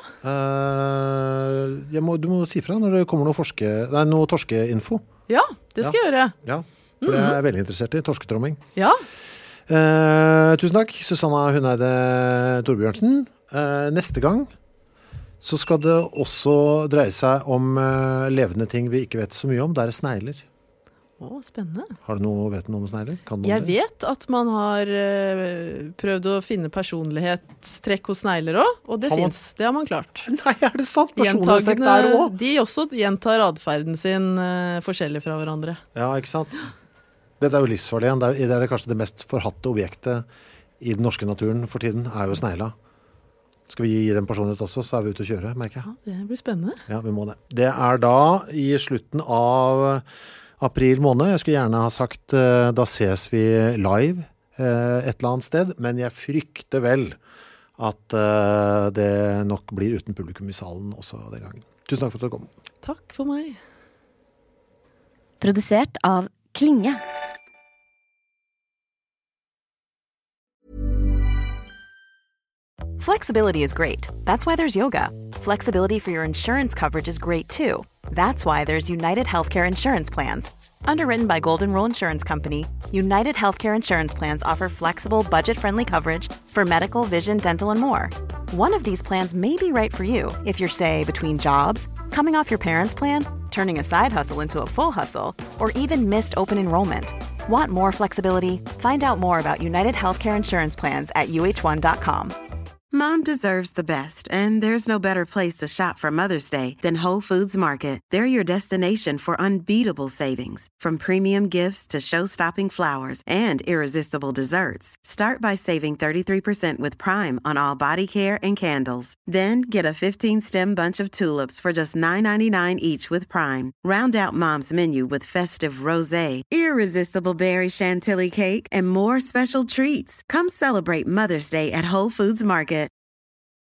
Du må si fra når det kommer noe torskeinfo. Ja, det skal jeg gjøre. Ja, for jeg er veldig interessert i torsketromming. Ja. Tusen takk, Susanna Hundeide Torbjørnsen. Neste gang så skal det også dreie seg om levende ting vi ikke vet så mye om. Det er snegler. Spennende. Vet du noe om snegler? Jeg vet at man har prøvd å finne personlighetstrekk hos snegler også, og det finnes. Det har man klart. Nei, er det sant? Personlighetstrekk der også? De også gjentar adferden sin forskjellig fra hverandre. Ja, ikke sant? Dette er jo livsfarlig igjen. Det er kanskje det mest forhatte objektet i den norske naturen for tiden, er jo snegla. Skal vi gi dem personlighet også, så er vi ute å kjøre, merker jeg. Ja, det blir spennende. Ja, vi må det. Det er da i slutten av april måned. Jeg skulle gjerne ha sagt da ses vi live et eller annet sted, men jeg frykter vel at det nok blir uten publikum i salen også den gangen. Tusen takk for at du kom. Takk for meg. Produsert av Klinge. Flexibility is great. That's why there's yoga. Flexibility for your insurance coverage is great too. That's why there's United Healthcare Insurance Plans. Underwritten by Golden Rule Insurance Company, United Healthcare Insurance Plans offer flexible, budget-friendly coverage for medical, vision, dental, and more. One of these plans may be right for you if you're, say, between jobs, coming off your parents' plan, turning a side hustle into a full hustle, or even missed open enrollment. Want more flexibility? Find out more about United Healthcare Insurance Plans at uh1.com. Mom deserves the best, and there's no better place to shop for Mother's Day than Whole Foods Market. They're your destination for unbeatable savings, from premium gifts to show-stopping flowers and irresistible desserts. Start by saving 33% with Prime on all body care and candles. Then get a 15-stem bunch of tulips for just $9.99 each with Prime. Round out Mom's menu with festive rosé, irresistible berry chantilly cake, and more special treats. Come celebrate Mother's Day at Whole Foods Market.